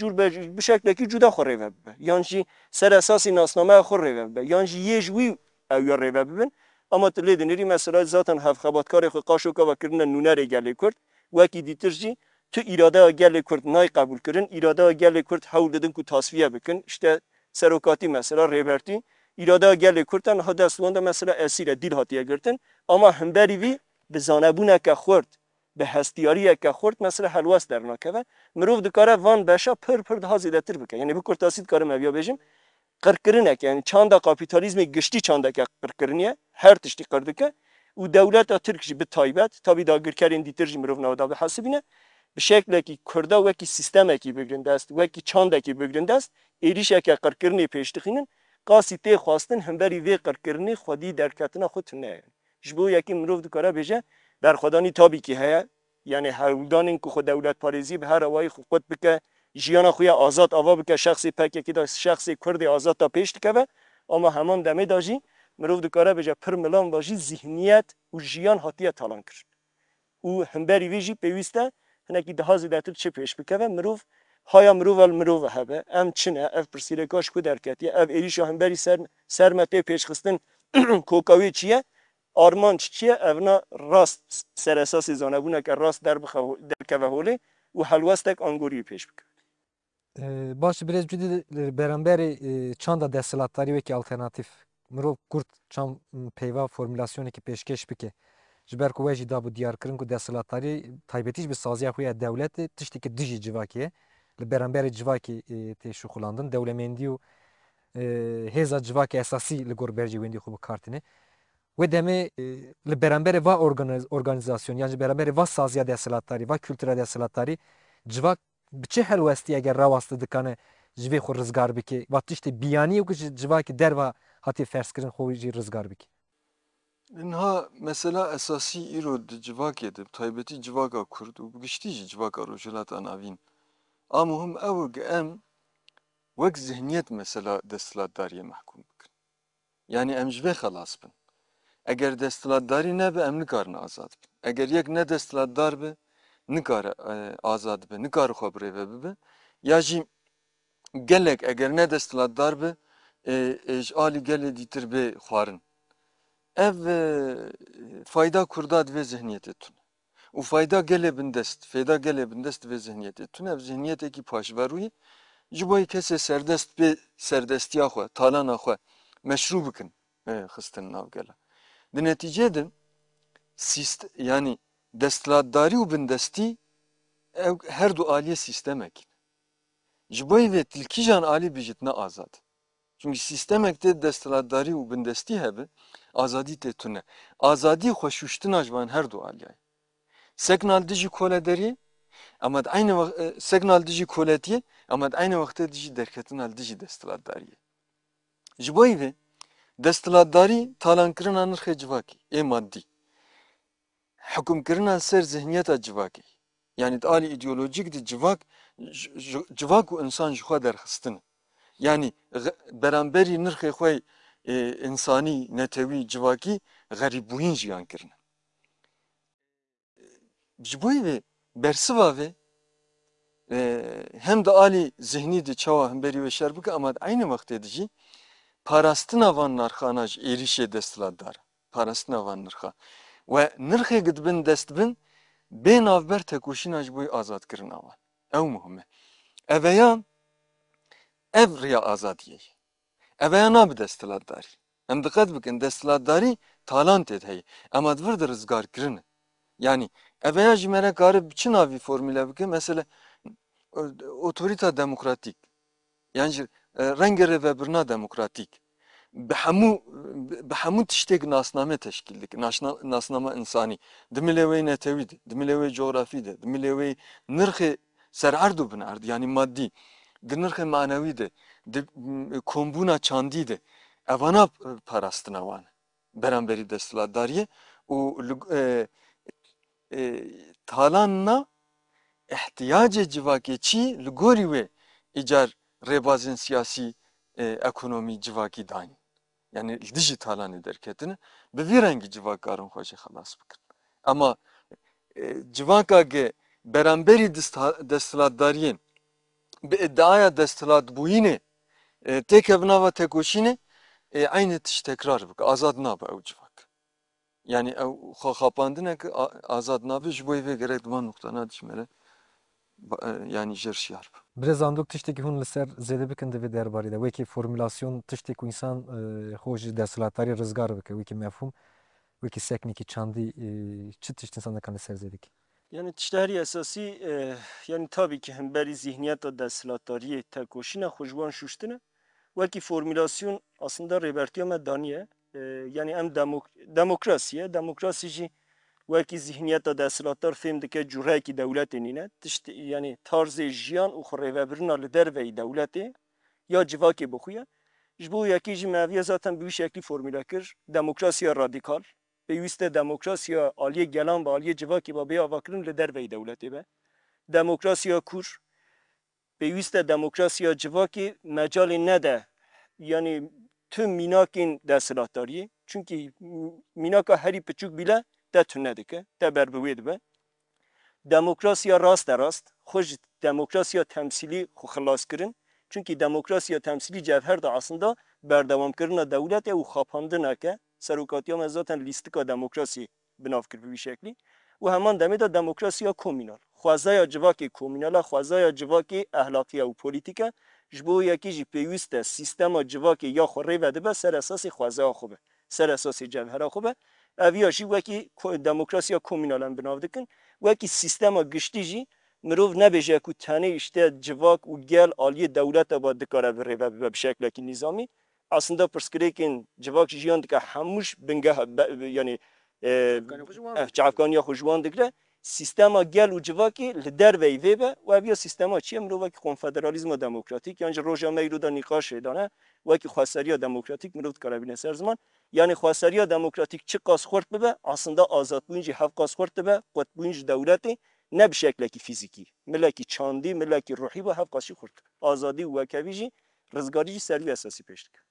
şeklekî cuda xwe rêve bibe. Yan jî ser esasî nasnameya xwe rêve bibe. Yan jî yê ji wî ew ya rêve bibin. Ama tu lê dinêrî mesela zaten hevxebatkarê xwe qaşokava kirine nûnerê gelê Kurd. Wekî dîtir jî tu îradeya gelê Kurd nayê qebûl kirin. İradeya gelê Kurd hewl didin ku tasfiye bikin. İşte serokatî mesela rêbertî. İradeya gelê Kurd an ha destwan de mesela esîre dîl hatiye girtin. Ama hemberî wî bi zanebûneke xurt bi hestiyariyeke xurt mesela helwest dernakeve. Mirov dikare van beşa pir daha zêdetir bike. Yani bi kurtasî dikarim ev ya bêjim qirkirinek yani çanda kapitalizmê giştî çandeke qirkiriniye her tiştî qir dike û dewleta Tirk jî bi taybet tabii dagirkerên dîtir jî mirov navda bihesibîne bi şeklekî Kurda wekî sîstemekî bigrin dest wekî çandekî bigrin dest êrişeke qirkirinê pêş dixînin qasî tê xwastin hemberî vê qirkirinê xwedî derketina xwe tune ji bo yekî mirov dikare bêje berxwedanî tabî kî heye yani hewldanên ku xwe dewletparêzî bi her awayî xwet bike jiyana xwe ya azad ava bike şexsê pekekî da şexsê Kurdê azad da pêş dikeve ama heman demê de jî mirov dikare bêje pir milan ve jî zihniyet û jiyan hatiye talan kirin û hemberî wê jî pêwîst e hinekî daha zêdetir çi pêş bikeve mirov haya mirov el mirov hebe em çi ne ev pirsîreka ji ku derketiye ev êrişa hemberî serme tê pêşxistin koka wê çi ye armanc çi ye evna rast seresasê zanebûneke rast derkeve holê û helwestek angorî pêş bike. Baş birêz cudî beramberê çanda desthilatdarî wekî alternatîv mirov Kurd çand peyva formülasyonekî pêşkêş bike ji ber ku we jî dabû diyarkirin ku desthilatdarî taybetî ji bi saziya xwe ya dewletê tiştekî dijî civakê ye li beramberê civakê tê şixulandin dewlemendî û hêza civakê esasî li gor bercê wendî xwe bikartîne wê demê li beramberê va organizasyon yan ji beramberê va saziya desthilatdarî va kültüra desthilatdarî civak bi çi helwestî eger rawastî dikane ji vê xwe rizgar bike va tiştê biyanî ku ji civakê derva hatiye ferskirin xwe jî rizgar bike. İnha mesela esasî îro di civakê de taybetî civaka Kurd û giştî jî civaka rojhilata navîn a muhim ew e em wek zihniyet mesela desthilatdariyê mehkûm bikin. Yani em ji vê xelas bin. Eger desthilatdarî nebe em nikarin azad bin. Eger yek ne desthilatdar be nikare azad be, nikare xwe birêve bibe ya jî gelek eger ne desthilatdar be ji alî gelê dîtir bê xwarin. Ev fayda Kurda divê zihniyetê tune. û fayda gelê bin dest, fêda gelê bin dest divê zihniyetê tune. Ev zihniyetekî paşverûyê ji bo kesê serdest bê serdestiya xwe, talana xwe meşrû bikin xistin nav gela. Di neticê de yani desthilatdarî û bindestî ew her du aliyê sîstemek. Ji bo vê tilkîjan alî bijît ne azad. Çünkü sistemek tê desthilatdarî û bindestî hebe azadî tê tune. Azadî xweşûştina ji van her du aliyayê. Seknal dijî koledariyê ama di aynı seknal dijî koletiyê ama di aynı wextê dijî derketina dijî desthilatdariyê. Ji bo vê desthilatdarî talankirina nirxê civakê ê maddî. Hukûmkirina ser zihniyeta civakê. Yani di alî îdeolojik de civak û insan ji xwe derxistin. Yani beramberî nirxê xwe insanî, netewî, civakî xerîbbûyîn jiyan kirine. Ji bo vê bersiva vê hem de alî zihnî de çawa hemberî wê şer bike ama aynı wextê de jî parastina van narxana ji êrişê desthilatdar. Parastina van nirxa. Ve nirxê dibin dest bin bê navber tekoşîna ji bo azadkirina wan. Ew muhim e. Eveya ev rêya azadiyê ye. Eveya nabe desthilatdarî. Em diqet bikin desthilatdarî talan tê heye. Ama divir de rizgarkirin e. Yani eveya jî me re karib çi navî formüle bike mesela otorîta demokratîk. Yani jî rengê rêvebirina demokratîk. Bi hemû tiştê nasname teşkîl dike. Nasnama insanî. Di milê wê netewî de, di milê wê coğrafî de, di milê wê nirxê sererd û binerd yani maddî. Di nirxê manewî de, di kombûna çandî de evana parastina wan beramberî desthilatdariyê û talanna ihtiyacê civakê çi li gorî wê îcar rêbazên siyasî ekonomî civakî danîn. Yani dijî talanê derketine bi vî rengî civak karin xwe jî xelas bikin. Ama civaka ge beramberî desthilatdariyên bi iddiaya desthilatbûyînê têke bi nava tekoşînê aynı tiş tekrar bike. Azad nabe ew civak. Yani ew xapandineke azad nabe ji bo vê gerek di van noktana dijmere yani jêr şiyar be. Birêz andok tiştekî hûn li ser zêde bikin divê derbarê de wekî formülasyon tiştê ku însan xwe ji desthilatdarî rizgar bike wekî mefhûm wekî seknekî çandî çi tişt însan dikan li ser zêde bike. Yani tişteheri esasî yani tabii ki hemberî zihniyeta desthilatdariyê tekoşîna xwe ji wan şûştine wekî formülasyon aslında rêbertiya me daniye yani em demokrasiye demokrasi jî wekî zihniyeta desthilatdar fêm dike cûrekî dewletê nîne tiştî yani tarzê jiyan û xwe li derveyî dewletê ya civakê bixuye ji bo yekî jî meviye zaten bi wî şeklî formüle kir demokrasiya radîkal pêwîst e demokrasiya aliyê gelan ve aliyê civakê ve bê avakirin li derveyî dewletê be demokrasiya kûr pêwîst e demokrasiya civakê mecalê nede yani tüm mînakên desthilatdariyê çünkü mînaka herî piçûk bîle te tune dike te ber bi wê dibe demokrasiya rast e rast xwe ji demokrasiya temsîlî xwe xilas kirin çünkü demokrasiya temsîlî cevher de aslında berdewamkirina dewletê û xapandineke serokatiya me zaten lîstika demokrasî binav kir bi wî şeklî û heman demê de demokrasiya komînal xwezaya civakê komînal e xwezaya civakê ehlakiya û polîtîk e ji bo yekî jî pêwîst e sîstema civakê ya xwe rêve dibe ser esasê xwezaya xwe be ser esasê cevhera xwe be ev ya jî wekî demokrasiya komînal em binav dikin wekî sîstema giştî jî mirov nebêje ku tenê işte civak û gel aliyê dewleta ve dikare bi rêve bibe bi şeklekî nîzamî aslında pirsgirêkên civak jiyan dike hemûş bingeha yani çavkaniya xwe ji wan digre sîstema gel û civakê li derveyî vê be û ev ya sîstema çi ye mirovekî konfederalîzma demokratîk yan ji roja me îro de nîqaşê dane wekî xweseriya demokratîk mirov dikare bîne ser ziman yani xweseriya demokratîk çi qas xwert bibe aslında azadbûyîn jî hev qas xwert dibe qutbûyîn ji dewletê ne bi şeklekî fîzîkî milekî çandî milekî ruhî ve hev qas jî xwert azadî û wekevî jî rizgarî jî ser vî esasî pêş dike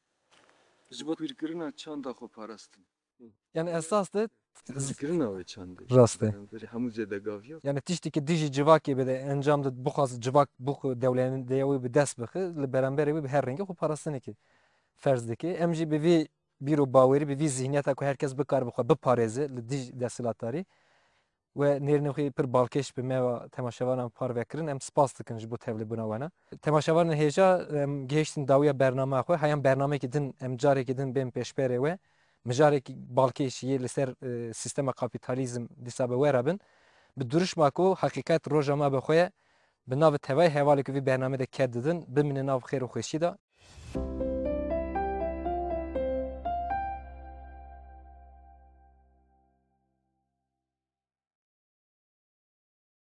ji bo kûrkirina çanda xwe parastin Yani esas de zikirina wê çandê rast e. hemû zêdegaviya Yani tiştekî dijî civakê bide encam de bixwaz civak bû dewletê wê bi dest bixe li beramberê wê bi her rengê xwe parastinekê ferz dike em jî bi vî bîro bawerî bi vî zihniyeta ku herkes bikare bixwe biparêze li dij desthilatdarî ve nêrînê xwe pir balkêş bi me ve temaşevanan parvekirin em spas dikin ji bo tevlîbûna wana temaşevanên hêja em gihîştin dawiya bernameya xwe heyan bernamekî din em carekî din bên pêşberê we mijarekî balkêşiyê li ser sîstema kapîtalîzm dîsa bi we re bin bi duruşma ku heqîqet roja me bi xwe ye bi navê tevayê hevalê ku vî bernamê de ket didin bimîne nav xêr û xweşî da